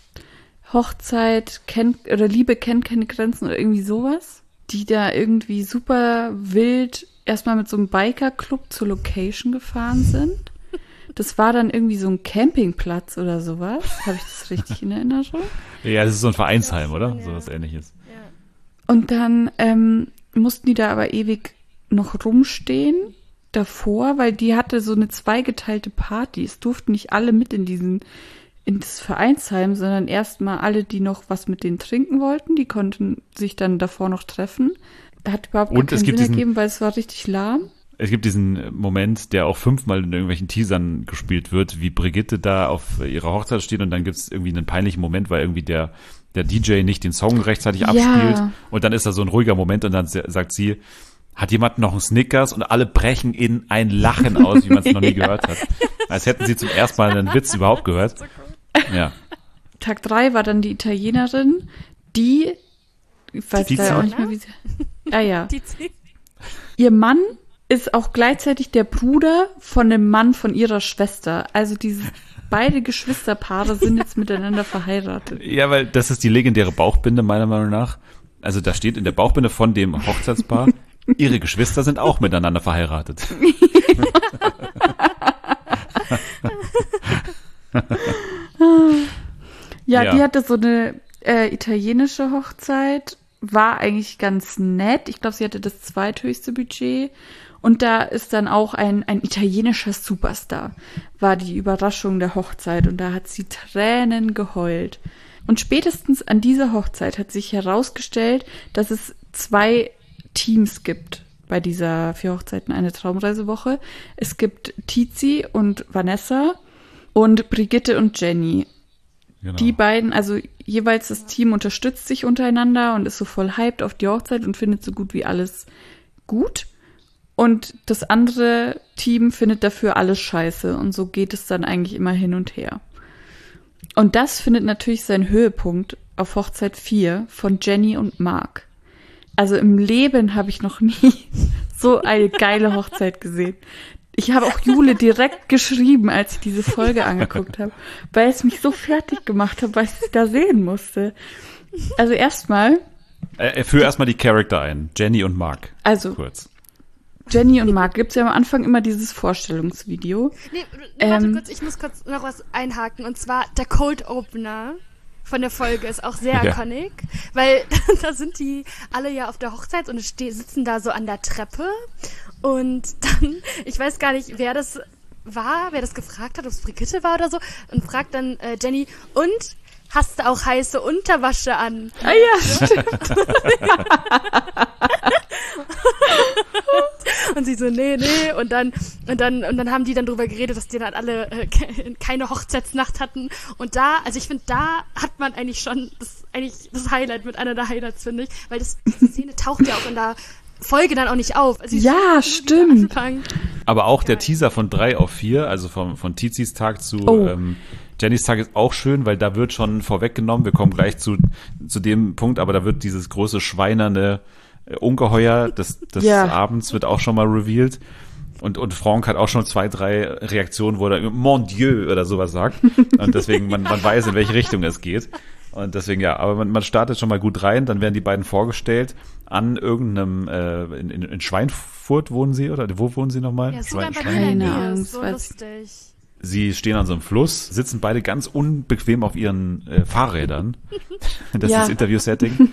Hochzeit Liebe kennt keine Grenzen oder irgendwie sowas. Die da irgendwie super wild erstmal mit so einem Biker-Club zur Location gefahren sind. Das war dann irgendwie so ein Campingplatz oder sowas. Habe ich das richtig in Erinnerung? Ja, das ist so ein Vereinsheim, oder? So was Ähnliches. Ja. Und dann mussten die da aber ewig noch rumstehen davor, weil die hatte so eine zweigeteilte Party. Es durften nicht alle mit in das Vereinsheim, sondern erstmal alle, die noch was mit denen trinken wollten, die konnten sich dann davor noch treffen. Hat überhaupt keinen Sinn ergeben, weil es war richtig lahm. Es gibt diesen Moment, der auch 5-mal in irgendwelchen Teasern gespielt wird, wie Brigitte da auf ihrer Hochzeit steht und dann gibt es irgendwie einen peinlichen Moment, weil irgendwie der DJ nicht den Song rechtzeitig abspielt und dann ist da so ein ruhiger Moment und dann sagt sie, hat jemand noch einen Snickers und alle brechen in ein Lachen aus, wie man es noch nie gehört hat. Als hätten sie zum ersten Mal einen Witz überhaupt gehört. Ja. Tag 3 war dann die Italienerin, ich weiß leider auch nicht mehr, wie sie... ja. Ihr Mann ist auch gleichzeitig der Bruder von dem Mann von ihrer Schwester. Also beide Geschwisterpaare sind jetzt miteinander verheiratet. Ja, weil das ist die legendäre Bauchbinde, meiner Meinung nach. Also da steht in der Bauchbinde von dem Hochzeitspaar, ihre Geschwister sind auch miteinander verheiratet. Ja, die hatte so eine italienische Hochzeit, war eigentlich ganz nett. Ich glaube, sie hatte das zweithöchste Budget. Und da ist dann auch ein italienischer Superstar, war die Überraschung der Hochzeit. Und da hat sie Tränen geheult. Und spätestens an dieser Hochzeit hat sich herausgestellt, dass es 2 Teams gibt bei dieser 4 Hochzeiten eine Traumreisewoche. Es gibt Tizi und Vanessa Und Brigitte und Jenny. Genau. Die beiden, also jeweils das Team unterstützt sich untereinander und ist so voll hyped auf die Hochzeit und findet so gut wie alles gut. Und das andere Team findet dafür alles scheiße. Und so geht es dann eigentlich immer hin und her. Und das findet natürlich seinen Höhepunkt auf Hochzeit 4 von Jenny und Mark. Also im Leben habe ich noch nie so eine geile Hochzeit gesehen. Ich habe auch Jule direkt geschrieben, als ich diese Folge angeguckt habe, weil es mich so fertig gemacht hat, weil ich es da sehen musste. Also erstmal. Führ erstmal die Charakter ein. Jenny und Mark. Also kurz. Jenny und Mark, gibt's ja am Anfang immer dieses Vorstellungsvideo. Nee, warte kurz, ich muss kurz noch was einhaken. Und zwar der Cold Opener von der Folge ist auch sehr iconic, weil da sind die alle ja auf der Hochzeit und sitzen da so an der Treppe und dann, ich weiß gar nicht, wer das war, wer das gefragt hat, ob es Brigitte war oder so, und fragt dann Jenny, und hast du auch heiße Unterwäsche an? Ah ja, stimmt. Und sie so, nee. Und dann haben die dann drüber geredet, dass die dann alle keine Hochzeitsnacht hatten. Und da, also ich finde, da hat man eigentlich schon das Highlight mit einer der Highlights, finde ich. Weil diese Szene taucht ja auch in der Folge dann auch nicht auf. Also ja, stimmt. Aber auch der Teaser von 3 auf 4, also von Tizis Tag zu Jennys Tag ist auch schön, weil da wird schon vorweggenommen, wir kommen gleich zu dem Punkt, aber da wird dieses große schweinerne Ungeheuer des Abends wird auch schon mal revealed. Und Franck hat auch schon 2, 3 Reaktionen, wo er Mon Dieu oder sowas sagt. Und deswegen, man weiß, in welche Richtung es geht. Und deswegen, ja, aber man startet schon mal gut rein, dann werden die beiden vorgestellt an irgendeinem, in Schweinfurt wohnen sie, oder wo wohnen sie nochmal? Ja, sogar bei Keine Nähe, Ahnung, so lustig. Sie stehen an so einem Fluss, sitzen beide ganz unbequem auf ihren Fahrrädern. Das ist das Interview-Setting.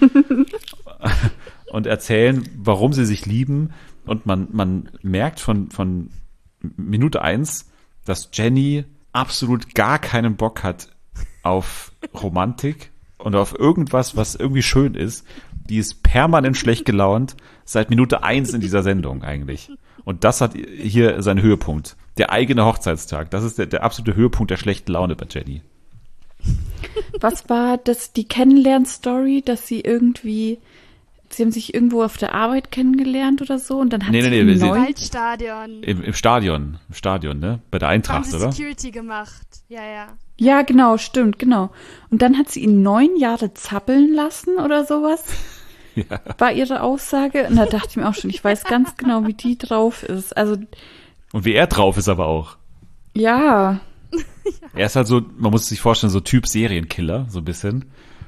Und erzählen, warum sie sich lieben. Und man merkt von Minute 1, dass Jenny absolut gar keinen Bock hat auf Romantik und auf irgendwas, was irgendwie schön ist. Die ist permanent schlecht gelaunt seit Minute 1 in dieser Sendung eigentlich. Und das hat hier seinen Höhepunkt. Der eigene Hochzeitstag. Das ist der absolute Höhepunkt der schlechten Laune bei Jenny. Was war das, die Kennenlern-Story, dass sie haben sich irgendwo auf der Arbeit kennengelernt oder so und dann hat im Waldstadion. Im Stadion, ne? Bei der Eintracht, haben sie oder? Security gemacht. Ja. Ja, genau, stimmt, genau. Und dann hat sie ihn 9 Jahre zappeln lassen oder sowas. Ja. War ihre Aussage. Und da dachte ich mir auch schon, ich weiß ganz genau, wie die drauf ist. Also. Und wie er drauf ist aber auch. Ja. Er ist halt so, man muss sich vorstellen, so Typ Serienkiller, so ein bisschen.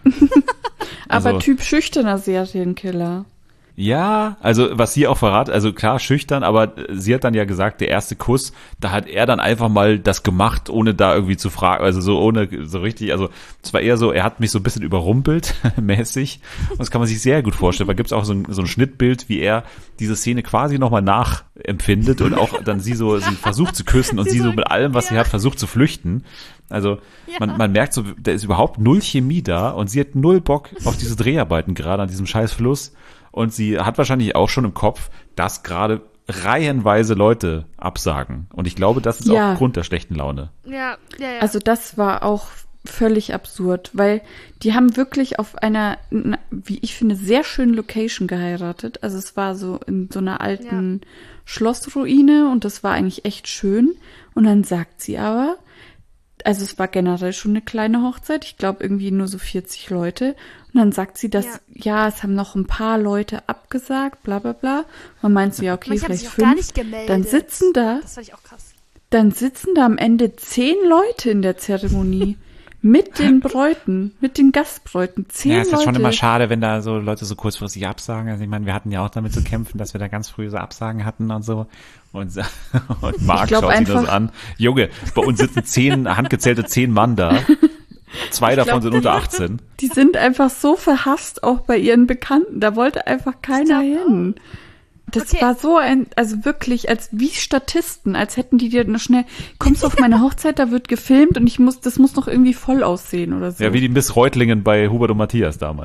Aber Typ schüchterner Serienkiller. Ja, also was sie auch verratet, also klar schüchtern, aber sie hat dann ja gesagt, der erste Kuss, da hat er dann einfach mal das gemacht, ohne da irgendwie zu fragen, also so ohne so richtig, also es war eher so, er hat mich so ein bisschen überrumpelt, mäßig, und das kann man sich sehr gut vorstellen, weil gibt's auch so ein Schnittbild, wie er diese Szene quasi nochmal nachempfindet und auch dann sie versucht zu küssen und sie so mit allem, was sie hat, versucht zu flüchten. Also man merkt so, da ist überhaupt null Chemie da und sie hat null Bock auf diese Dreharbeiten gerade an diesem scheiß Fluss. Und sie hat wahrscheinlich auch schon im Kopf, dass gerade reihenweise Leute absagen. Und ich glaube, das ist auch Grund der schlechten Laune. Ja. Also das war auch völlig absurd, weil die haben wirklich auf einer, wie ich finde, sehr schönen Location geheiratet. Also es war so in so einer alten Schlossruine und das war eigentlich echt schön. Und dann sagt sie aber, also es war generell schon eine kleine Hochzeit, ich glaube irgendwie nur so 40 Leute. Und dann sagt sie, dass, es haben noch ein paar Leute abgesagt, bla bla bla. Man meint so, ja, okay, vielleicht 5. Gar nicht gemeldet. Dann sitzen da, das fand ich auch krass. Dann sitzen da am Ende 10 Leute in der Zeremonie. Mit den Bräuten, mit den Gastbräuten, 10 Leute. Ja, es ist schon immer schade, wenn da so Leute so kurzfristig absagen. Also ich meine, wir hatten ja auch damit zu kämpfen, dass wir da ganz früh so Absagen hatten und so. Und Marc schaut sich das an. Junge, bei uns sitzen 10, handgezählte 10 Mann da. 2 davon sind unter 18. Die sind einfach so verhasst, auch bei ihren Bekannten. Da wollte einfach keiner hin. Das war so also wirklich, als wie Statisten, als hätten die dir noch schnell, kommst du auf meine Hochzeit, da wird gefilmt und das muss noch irgendwie voll aussehen oder so. Ja, wie die Miss Reutlingen bei Hubert und Matthias damals.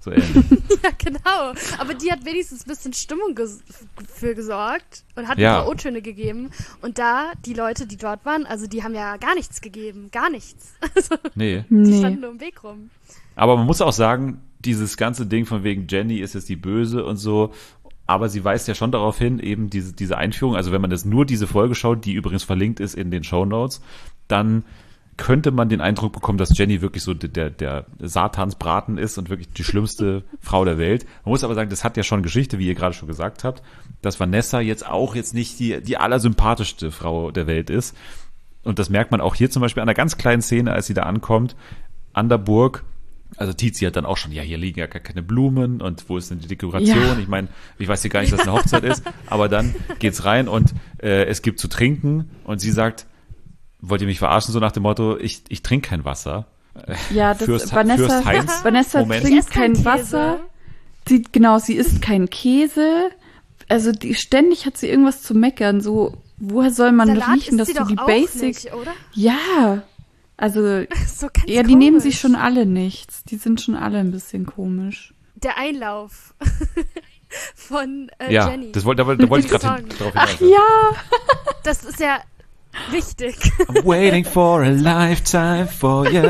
So ähnlich. Ja, genau. Aber die hat wenigstens ein bisschen Stimmung für gesorgt und hat Ja. ein paar O-Töne gegeben. Und da, die Leute, die dort waren, also die haben ja gar nichts gegeben. Gar nichts. Also, Nee. die Nee. standen nur im Weg rum. Aber man muss auch sagen, dieses ganze Ding von wegen Jenny ist jetzt die Böse und so, aber sie weist ja schon darauf hin, eben diese Einführung, also wenn man das nur diese Folge schaut, die übrigens verlinkt ist in den Shownotes, dann könnte man den Eindruck bekommen, dass Jenny wirklich so der Satansbraten ist und wirklich die schlimmste Frau der Welt. Man muss aber sagen, das hat ja schon Geschichte, wie ihr gerade schon gesagt habt, dass Vanessa jetzt nicht die allersympathischste Frau der Welt ist. Und das merkt man auch hier zum Beispiel an einer ganz kleinen Szene, als sie da ankommt, an der Burg. Also Tizi hat dann auch schon, ja, hier liegen ja gar keine Blumen und wo ist denn die Dekoration? Ja. Ich meine, ich weiß ja gar nicht, dass eine Hochzeit ist, aber dann geht's rein und es gibt zu trinken und sie sagt, wollt ihr mich verarschen, so nach dem Motto, ich trinke kein Wasser. Ja, das Fürst Vanessa Heinz. trinkt Ich esse kein keinen Wasser. Käse. Sie isst keinen Käse. Also ständig hat sie irgendwas zu meckern. So, woher soll man Salat riechen, dass isst sie du doch die auch Basic... nicht, oder? Ja, also So ganz ja, die nehmen komisch. sich schon alle nichts. Die sind schon alle ein bisschen komisch. Der Einlauf von Ja, Jenny. da wollte ich gerade Song. drauf hinaus. Ja, Das ist ja wichtig. I'm waiting for a lifetime for you.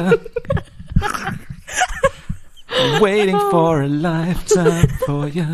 I'm waiting for a lifetime for you.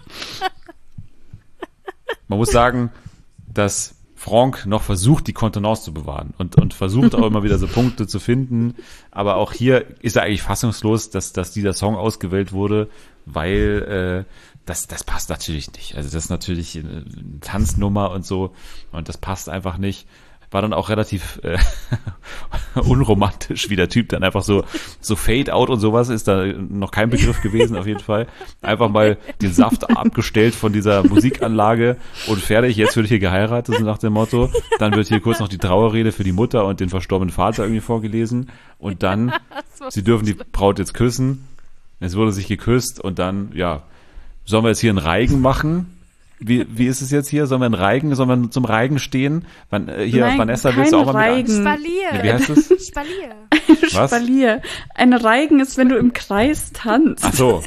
Man muss sagen, dass Franck noch versucht, die Kontenance zu bewahren und versucht auch immer wieder so Punkte zu finden. Aber auch hier ist er eigentlich fassungslos, dass dieser Song ausgewählt wurde, weil das passt natürlich nicht. Also das ist natürlich eine Tanznummer und so und das passt einfach nicht. War dann auch relativ unromantisch, wie der Typ dann einfach so Fade-Out und sowas ist da noch kein Begriff gewesen auf jeden Fall. Einfach mal den Saft abgestellt von dieser Musikanlage und fertig, jetzt wird hier geheiratet, so nach dem Motto. Dann wird hier kurz noch die Trauerrede für die Mutter und den verstorbenen Vater irgendwie vorgelesen und dann, sie dürfen die Braut jetzt küssen. Es wurde sich geküsst und dann, ja, sollen wir jetzt hier einen Reigen machen? Wie ist es jetzt hier? Sollen wir zum Reigen stehen? Hier, Nein, Vanessa, kein willst du auch mal Reigen. mit Spalier. Wie heißt es? Spalier. Was? Spalier. Ein Reigen ist, wenn du im Kreis tanzt. Ach so.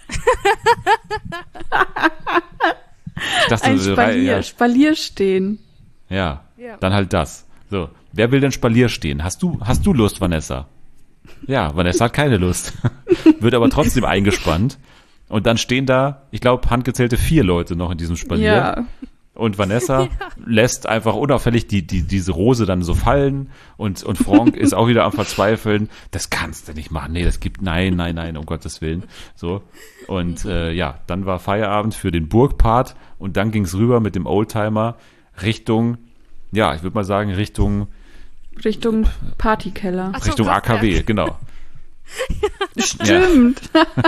Ich dachte, Ein Spalier. ja, Spalier stehen. ja, Ja. dann halt das. So, wer will denn Spalier stehen? Hast du Lust, Vanessa? Ja, Vanessa hat keine Lust. Wird aber trotzdem eingespannt. Und dann stehen da, ich glaube, handgezählte 4 Leute noch in diesem Spalier. Ja. Und Vanessa lässt einfach unauffällig diese Rose dann so fallen und Franck ist auch wieder am Verzweifeln. Das kannst du nicht machen. Nee, nein, um Gottes Willen. So. Und ja, dann war Feierabend für den Burgpart und dann ging's rüber mit dem Oldtimer Richtung, ja, ich würde mal sagen, Richtung Partykeller. Ach so, Richtung Kraftwerk. AKW, genau. Stimmt.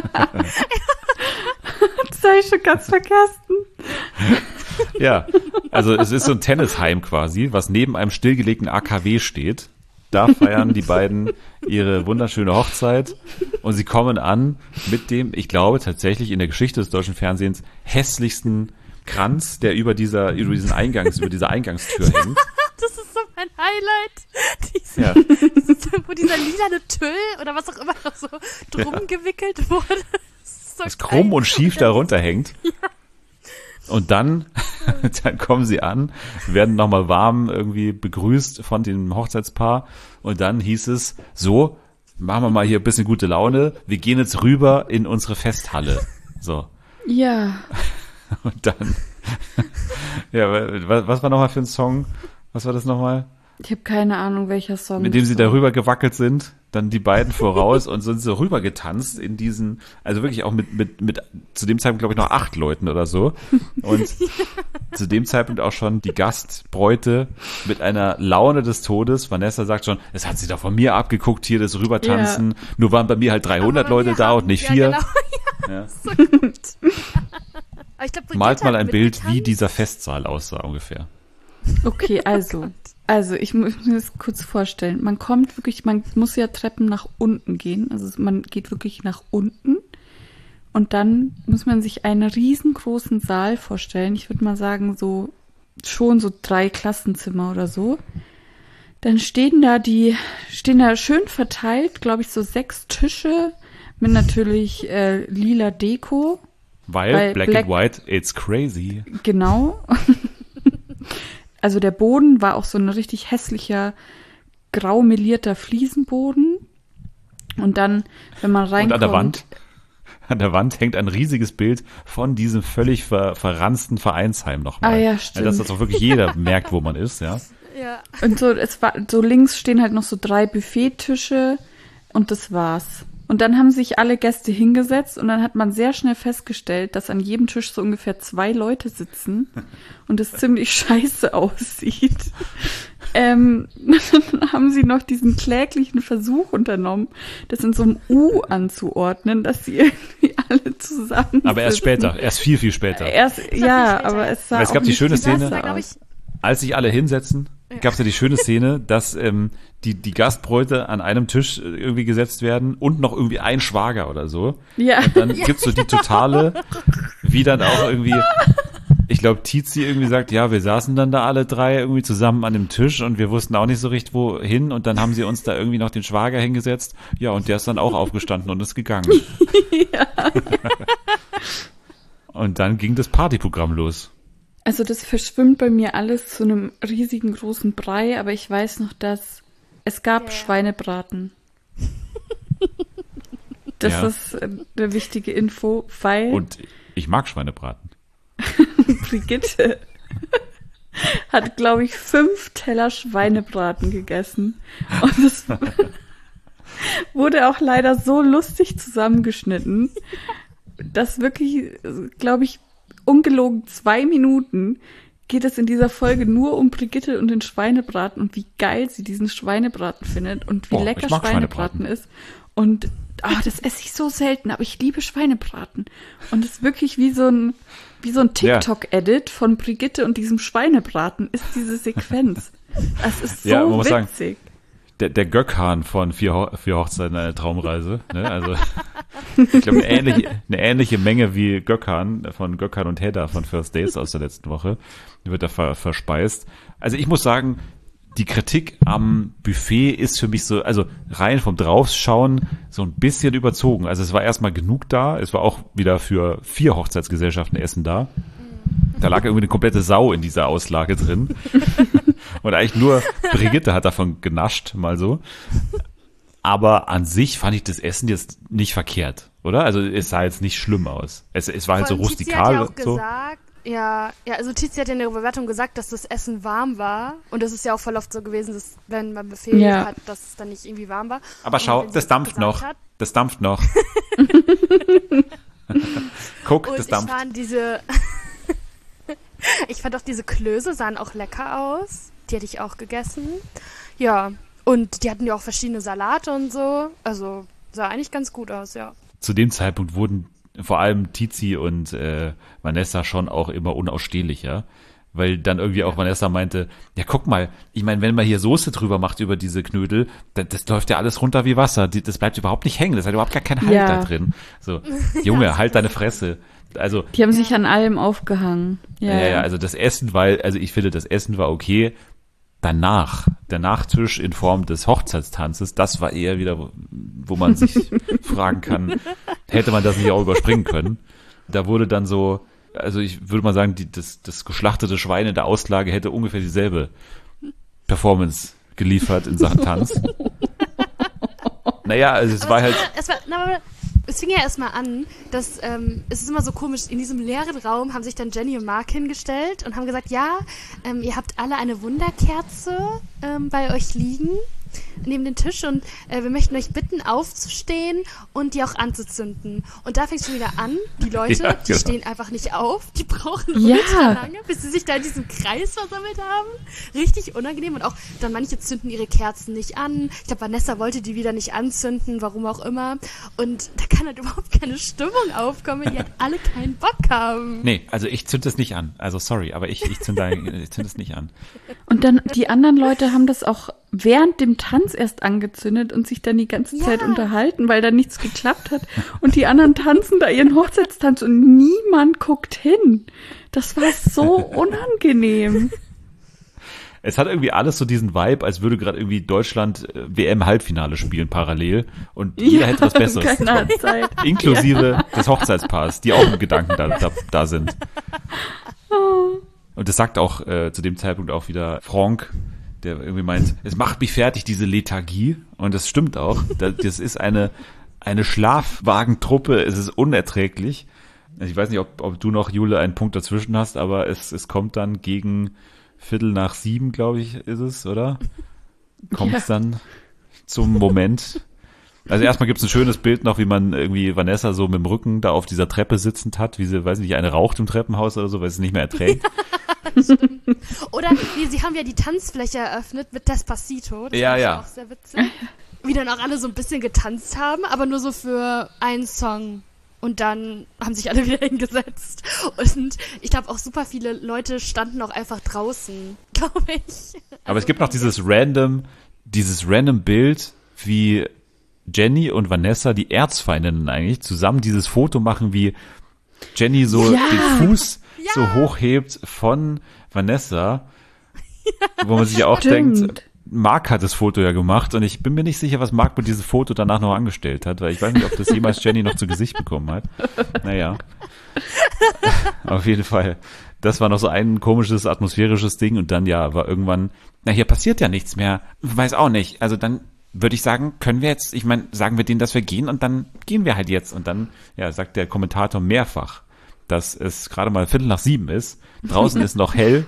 Das habe ich schon ganz vergessen. Ja, also es ist so ein Tennisheim quasi, was neben einem stillgelegten AKW steht. Da feiern die beiden ihre wunderschöne Hochzeit und sie kommen an mit dem, ich glaube tatsächlich in der Geschichte des deutschen Fernsehens, hässlichsten Kranz, der über dieser Eingangstür hängt. Das ist so mein Highlight. Ja. Wo dieser lilane Tüll oder was auch immer noch so drum gewickelt wurde. Das ist so Was geil. krumm und schief dann- darunter hängt. Und dann kommen sie an, werden nochmal warm irgendwie begrüßt von dem Hochzeitspaar und dann hieß es, so, machen wir mal hier ein bisschen gute Laune, wir gehen jetzt rüber in unsere Festhalle. So. Ja. Und dann, ja, was war nochmal für ein Song? Was war das nochmal? Ich habe keine Ahnung, welcher Song. Mit dem das sie war. darüber gewackelt sind, dann die beiden voraus und sind so rüber getanzt in diesen, also wirklich auch mit zu dem Zeitpunkt glaube ich noch 8 Leuten oder so und zu dem Zeitpunkt auch schon die Gastbräute mit einer Laune des Todes. Vanessa sagt schon, es hat sie doch von mir abgeguckt hier, das Rübertanzen, nur waren bei mir halt 300 Aber Leute wir da haben- und nicht ja, 4. Genau. Ja. So gut. Aber ich glaub, Brigitte Malt mal hat ein Bild, wie mitgetanzt. dieser Festsaal aussah ungefähr. Okay, also ich muss mir das kurz vorstellen. Man muss ja Treppen nach unten gehen. Also man geht wirklich nach unten. Und dann muss man sich einen riesengroßen Saal vorstellen. Ich würde mal sagen, schon so 3 Klassenzimmer oder so. Dann stehen da schön verteilt, glaube ich, so 6 Tische mit natürlich lila Deko. Weil Black and White, it's crazy. Genau. Also der Boden war auch so ein richtig hässlicher, grau melierter Fliesenboden. Und dann, wenn man reinkommt... Und an der Wand hängt ein riesiges Bild von diesem völlig verranzten Vereinsheim nochmal. Ah ja, stimmt. Dass das auch wirklich jeder merkt, wo man ist, ja. Ja. Und so links stehen halt noch so 3 Buffettische und das war's. Und dann haben sich alle Gäste hingesetzt und dann hat man sehr schnell festgestellt, dass an jedem Tisch so ungefähr 2 Leute sitzen und es ziemlich scheiße aussieht. Dann haben sie noch diesen kläglichen Versuch unternommen, das in so einem U anzuordnen, dass sie irgendwie alle zusammen Aber erst sitzen. später, erst viel, viel später. Aber es sah Weil es gab auch die nicht schöne klasse Szene, aus. als sich alle hinsetzen, gab es ja die schöne Szene, dass die Gastbräute an einem Tisch irgendwie gesetzt werden und noch irgendwie ein Schwager oder so. Ja. Und dann gibt's so die totale, wie dann auch irgendwie, ich glaube, Tizi irgendwie sagt, ja, wir saßen dann da alle 3 irgendwie zusammen an dem Tisch und wir wussten auch nicht so recht, wohin. Und dann haben sie uns da irgendwie noch den Schwager hingesetzt. Ja, und der ist dann auch aufgestanden und ist gegangen. Ja. Und dann ging das Partyprogramm los. Also das verschwimmt bei mir alles zu einem riesigen großen Brei, aber ich weiß noch, dass es gab Schweinebraten. Das ist eine wichtige Info, weil Und ich mag Schweinebraten. Brigitte hat, glaube ich, 5 Teller Schweinebraten gegessen. Und es wurde auch leider so lustig zusammengeschnitten, dass wirklich, glaube ich, ungelogen 2 Minuten geht es in dieser Folge nur um Brigitte und den Schweinebraten und wie geil sie diesen Schweinebraten findet und wie lecker Schweinebraten ist. Und das esse ich so selten, aber ich liebe Schweinebraten. Und es ist wirklich wie so ein TikTok-Edit von Brigitte und diesem Schweinebraten ist diese Sequenz. Es ist so man muss witzig. sagen, der Göckhahn von vier Hochzeiten, eine Traumreise. Ne? Also ich glaube, eine ähnliche Menge wie Göckhahn von Göckhahn und Hedda von First Dates aus der letzten Woche. Die wird da verspeist. Also ich muss sagen, die Kritik am Buffet ist für mich so, also rein vom Draufschauen so ein bisschen überzogen. Also es war erstmal genug da. Es war auch wieder für 4 Hochzeitsgesellschaften Essen da. Da lag irgendwie eine komplette Sau in dieser Auslage drin. Und eigentlich nur Brigitte hat davon genascht, mal so. Aber an sich fand ich das Essen jetzt nicht verkehrt, oder? Also es sah jetzt nicht schlimm aus. Es war halt so rustikal. Tizi hat ja auch gesagt, also Tizi hat ja in der Bewertung gesagt, dass das Essen warm war. Und das ist ja auch voll oft so gewesen, dass wenn man Buffet hat, dass es dann nicht irgendwie warm war. Aber schau, das dampft noch. Das dampft noch. Guck, und das dampft. Ich fand auch diese Klöße sahen auch lecker aus. Die hätte ich auch gegessen. Ja, und die hatten ja auch verschiedene Salate und so. Also sah eigentlich ganz gut aus, ja. Zu dem Zeitpunkt wurden vor allem Tizi und Vanessa schon auch immer unausstehlicher. Weil dann irgendwie auch Vanessa meinte, ja guck mal, ich meine, wenn man hier Soße drüber macht über diese Knödel, das läuft ja alles runter wie Wasser. Das bleibt überhaupt nicht hängen, das hat überhaupt gar keinen Halt da drin. So, Junge, halt deine Fresse. Also, die haben sich an allem aufgehangen. Ja, also das Essen war, also ich finde, das Essen war okay. Danach, der Nachtisch in Form des Hochzeitstanzes, das war eher wieder, wo man sich fragen kann, hätte man das nicht auch überspringen können? Da wurde dann so, also ich würde mal sagen, das geschlachtete Schwein in der Auslage hätte ungefähr dieselbe Performance geliefert in Sachen Tanz. Naja, also es war halt... Es fing ja erstmal an, dass es ist immer so komisch, in diesem leeren Raum haben sich dann Jenny und Mark hingestellt und haben gesagt, ja, ihr habt alle eine Wunderkerze bei euch liegen neben dem Tisch und wir möchten euch bitten, aufzustehen und die auch anzuzünden. Und da fängt es schon wieder an, die Leute, die stehen einfach nicht auf, die brauchen ultra lange, bis sie sich da in diesem Kreis versammelt haben. Richtig unangenehm und auch dann manche zünden ihre Kerzen nicht an. Ich glaube, Vanessa wollte die wieder nicht anzünden, warum auch immer. Und da kann halt überhaupt keine Stimmung aufkommen, die halt alle keinen Bock haben. Nee, also ich zünd das nicht an. Also sorry, aber ich zünd das nicht an. Und dann die anderen Leute haben das auch während dem Tanz erst angezündet und sich dann die ganze Zeit unterhalten, weil da nichts geklappt hat. Und die anderen tanzen da ihren Hochzeitstanz und niemand guckt hin. Das war so unangenehm. Es hat irgendwie alles so diesen Vibe, als würde gerade irgendwie Deutschland WM-Halbfinale spielen parallel und jeder hätte was Besseres zu tun. Zeit. Inklusive des Hochzeitspaars, die auch im Gedanken da sind. Und das sagt auch zu dem Zeitpunkt auch wieder Franck, der irgendwie meint, es macht mich fertig, diese Lethargie. Und das stimmt auch. Das ist eine Schlafwagentruppe, es ist unerträglich. Ich weiß nicht, ob du noch, Jule, einen Punkt dazwischen hast, aber es kommt dann gegen 6:45, glaube ich, ist es, oder? Kommt es dann zum Moment. Also erstmal gibt es ein schönes Bild noch, wie man irgendwie Vanessa so mit dem Rücken da auf dieser Treppe sitzend hat, wie sie, weiß nicht, eine raucht im Treppenhaus oder so, weil sie es nicht mehr erträgt. Oder sie haben ja die Tanzfläche eröffnet mit Despacito. Das Ja, fand ich ja. auch sehr witzig. Wie dann auch alle so ein bisschen getanzt haben, aber nur so für einen Song. Und dann haben sich alle wieder hingesetzt. Und ich glaube auch super viele Leute standen auch einfach draußen, glaube ich. Aber es gibt noch dieses random Bild, wie Jenny und Vanessa, die Erzfeindinnen eigentlich, zusammen dieses Foto machen, wie Jenny so den Fuß so hochhebt von Vanessa, wo man sich ja auch denkt, Marc hat das Foto ja gemacht und ich bin mir nicht sicher, was Marc mit diesem Foto danach noch angestellt hat, weil ich weiß nicht, ob das jemals Jenny noch zu Gesicht bekommen hat. Naja, auf jeden Fall. Das war noch so ein komisches, atmosphärisches Ding und dann ja, war irgendwann, hier passiert ja nichts mehr, weiß auch nicht, also dann würde ich sagen, können wir jetzt, ich meine, sagen wir denen, dass wir gehen und dann gehen wir halt jetzt. Und dann, ja, sagt der Kommentator mehrfach, dass es gerade mal 6:45 ist. Draußen ist noch hell.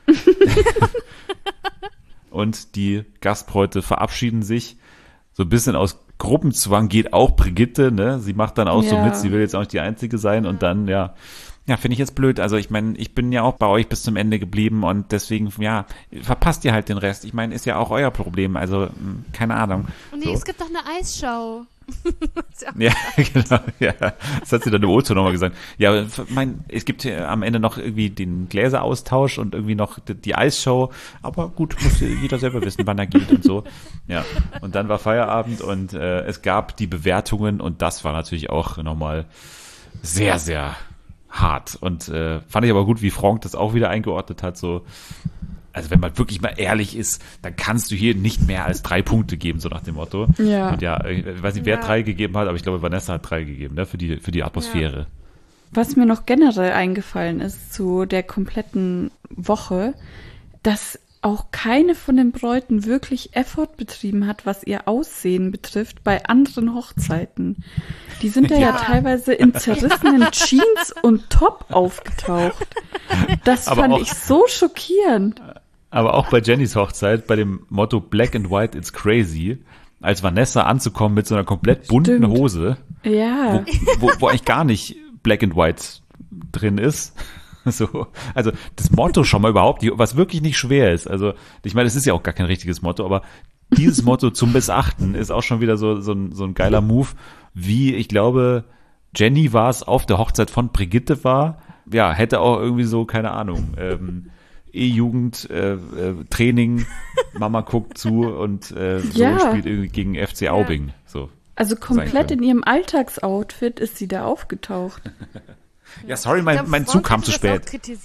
Und die Gastbräute verabschieden sich. So ein bisschen aus Gruppenzwang geht auch Brigitte, ne? Sie macht dann auch so mit, sie will jetzt auch nicht die Einzige sein. Und dann, ja, finde ich jetzt blöd. Also ich meine, ich bin ja auch bei euch bis zum Ende geblieben und deswegen, ja, verpasst ihr halt den Rest. Ich meine, ist ja auch euer Problem. Also, keine Ahnung. Und nee, es gibt doch eine Eisschau. Ja, genau. Ja. Das hat sie dann im O-Ton nochmal gesagt. Ja, es gibt am Ende noch irgendwie den Gläseraustausch und irgendwie noch die Eisshow. Aber gut, muss jeder selber wissen, wann er geht und so. Ja. Und dann war Feierabend und es gab die Bewertungen und das war natürlich auch nochmal sehr, sehr hart. Und fand ich aber gut, wie Franck das auch wieder eingeordnet hat, so. Also wenn man wirklich mal ehrlich ist, dann kannst du hier nicht mehr als 3 Punkte geben, so nach dem Motto. Ja. Und ja, ich weiß nicht, wer 3 gegeben hat, aber ich glaube, Vanessa hat 3 gegeben, ne, für die Atmosphäre. Ja. Was mir noch generell eingefallen ist zu der kompletten Woche, dass auch keine von den Bräuten wirklich Effort betrieben hat, was ihr Aussehen betrifft, bei anderen Hochzeiten. Die sind ja teilweise in zerrissenen Jeans und Top aufgetaucht. Das Aber fand auch, ich so schockierend. Aber auch bei Jennys Hochzeit, bei dem Motto Black and White, it's crazy, als Vanessa anzukommen mit so einer komplett bunten Hose, Ja. wo eigentlich gar nicht Black and White drin ist. So, also das Motto schon mal überhaupt, was wirklich nicht schwer ist. Also ich meine, es ist ja auch gar kein richtiges Motto, aber dieses Motto zum Missachten ist auch schon wieder so ein geiler Move, wie ich glaube, Jenny war es auf der Hochzeit von Brigitte war. Ja, hätte auch irgendwie so, keine Ahnung, E-Jugend, Training, Mama guckt zu und so spielt irgendwie gegen FC Aubing. So. Also komplett in ihrem Alltagsoutfit ist sie da aufgetaucht. Ja, sorry, mein Zug kam zu spät.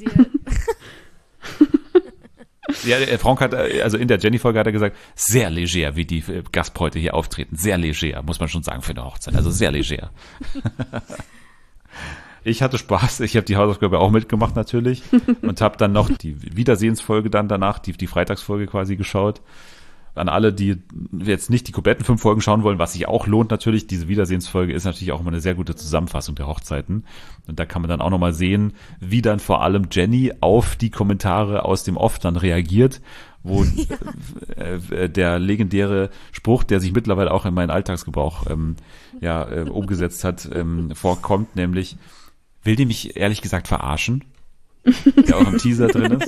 Ja, Franck hat, also in der Jenny-Folge hat er gesagt, sehr leger, wie die Gastbräute hier auftreten. Sehr leger, muss man schon sagen, für eine Hochzeit. Also sehr leger. Ich hatte Spaß, ich habe die Hausaufgabe auch mitgemacht natürlich und habe dann noch die Wiedersehensfolge dann danach, die Freitagsfolge quasi geschaut. An alle, die jetzt nicht die kompletten 5 Folgen schauen wollen, was sich auch lohnt natürlich, diese Wiedersehensfolge ist natürlich auch immer eine sehr gute Zusammenfassung der Hochzeiten. Und da kann man dann auch nochmal sehen, wie dann vor allem Jenny auf die Kommentare aus dem Off dann reagiert, wo der legendäre Spruch, der sich mittlerweile auch in meinen Alltagsgebrauch umgesetzt hat, vorkommt, nämlich, will die mich ehrlich gesagt verarschen? Der auch im Teaser drin ist.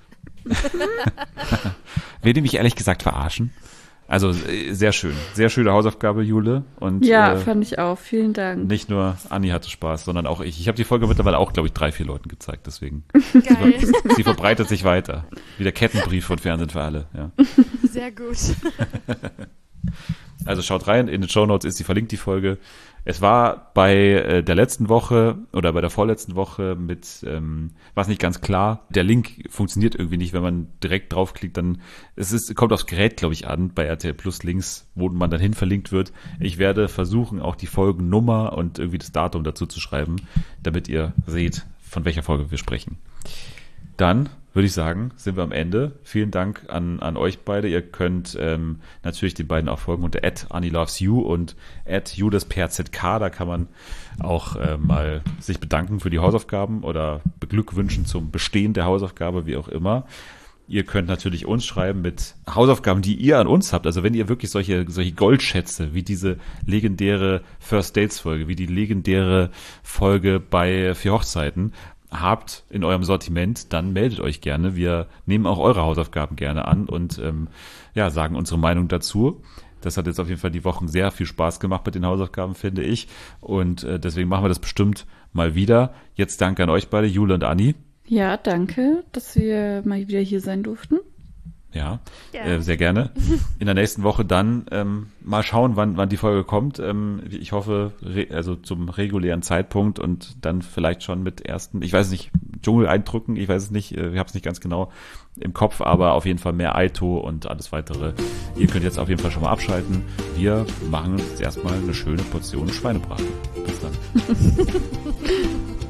Will die mich ehrlich gesagt verarschen? Also sehr schön. Sehr schöne Hausaufgabe, Jule. Und, ja, fand ich auch. Vielen Dank. Nicht nur Anni hatte Spaß, sondern auch ich. Ich habe die Folge mittlerweile auch, glaube ich, 3-4 Leuten gezeigt. Deswegen. Geil. Sie verbreitet sich weiter. Wie der Kettenbrief von Fernsehen für alle. Ja. Sehr gut. Also schaut rein. In den Shownotes ist sie verlinkt, die Folge. Es war bei der letzten Woche oder bei der vorletzten Woche war es nicht ganz klar. Der Link funktioniert irgendwie nicht, wenn man direkt draufklickt, dann kommt aufs Gerät, glaube ich, an, bei RTL Plus links, wo man dann hin verlinkt wird. Ich werde versuchen, auch die Folgennummer und irgendwie das Datum dazu zu schreiben, damit ihr seht, von welcher Folge wir sprechen. Dann würde ich sagen, sind wir am Ende. Vielen Dank an euch beide. Ihr könnt natürlich den beiden auch folgen unter @AnnieLovesYou und @JudasPRZK. Da kann man auch mal sich bedanken für die Hausaufgaben oder beglückwünschen zum Bestehen der Hausaufgabe, wie auch immer. Ihr könnt natürlich uns schreiben mit Hausaufgaben, die ihr an uns habt. Also wenn ihr wirklich solche Goldschätze wie diese legendäre First Dates Folge, wie die legendäre Folge bei 4 Hochzeiten habt in eurem Sortiment, dann meldet euch gerne. Wir nehmen auch eure Hausaufgaben gerne an und sagen unsere Meinung dazu. Das hat jetzt auf jeden Fall die Wochen sehr viel Spaß gemacht mit den Hausaufgaben, finde ich. Und deswegen machen wir das bestimmt mal wieder. Jetzt danke an euch beide, Jule und Anni. Ja, danke, dass wir mal wieder hier sein durften. Ja, sehr gerne. In der nächsten Woche dann mal schauen, wann die Folge kommt. Ich hoffe, also zum regulären Zeitpunkt und dann vielleicht schon mit ersten, ich weiß nicht, Dschungel-Eindrücken, ich weiß es nicht, ich habe es nicht ganz genau im Kopf, aber auf jeden Fall mehr Aito und alles weitere. Ihr könnt jetzt auf jeden Fall schon mal abschalten. Wir machen jetzt erstmal eine schöne Portion Schweinebraten. Bis dann.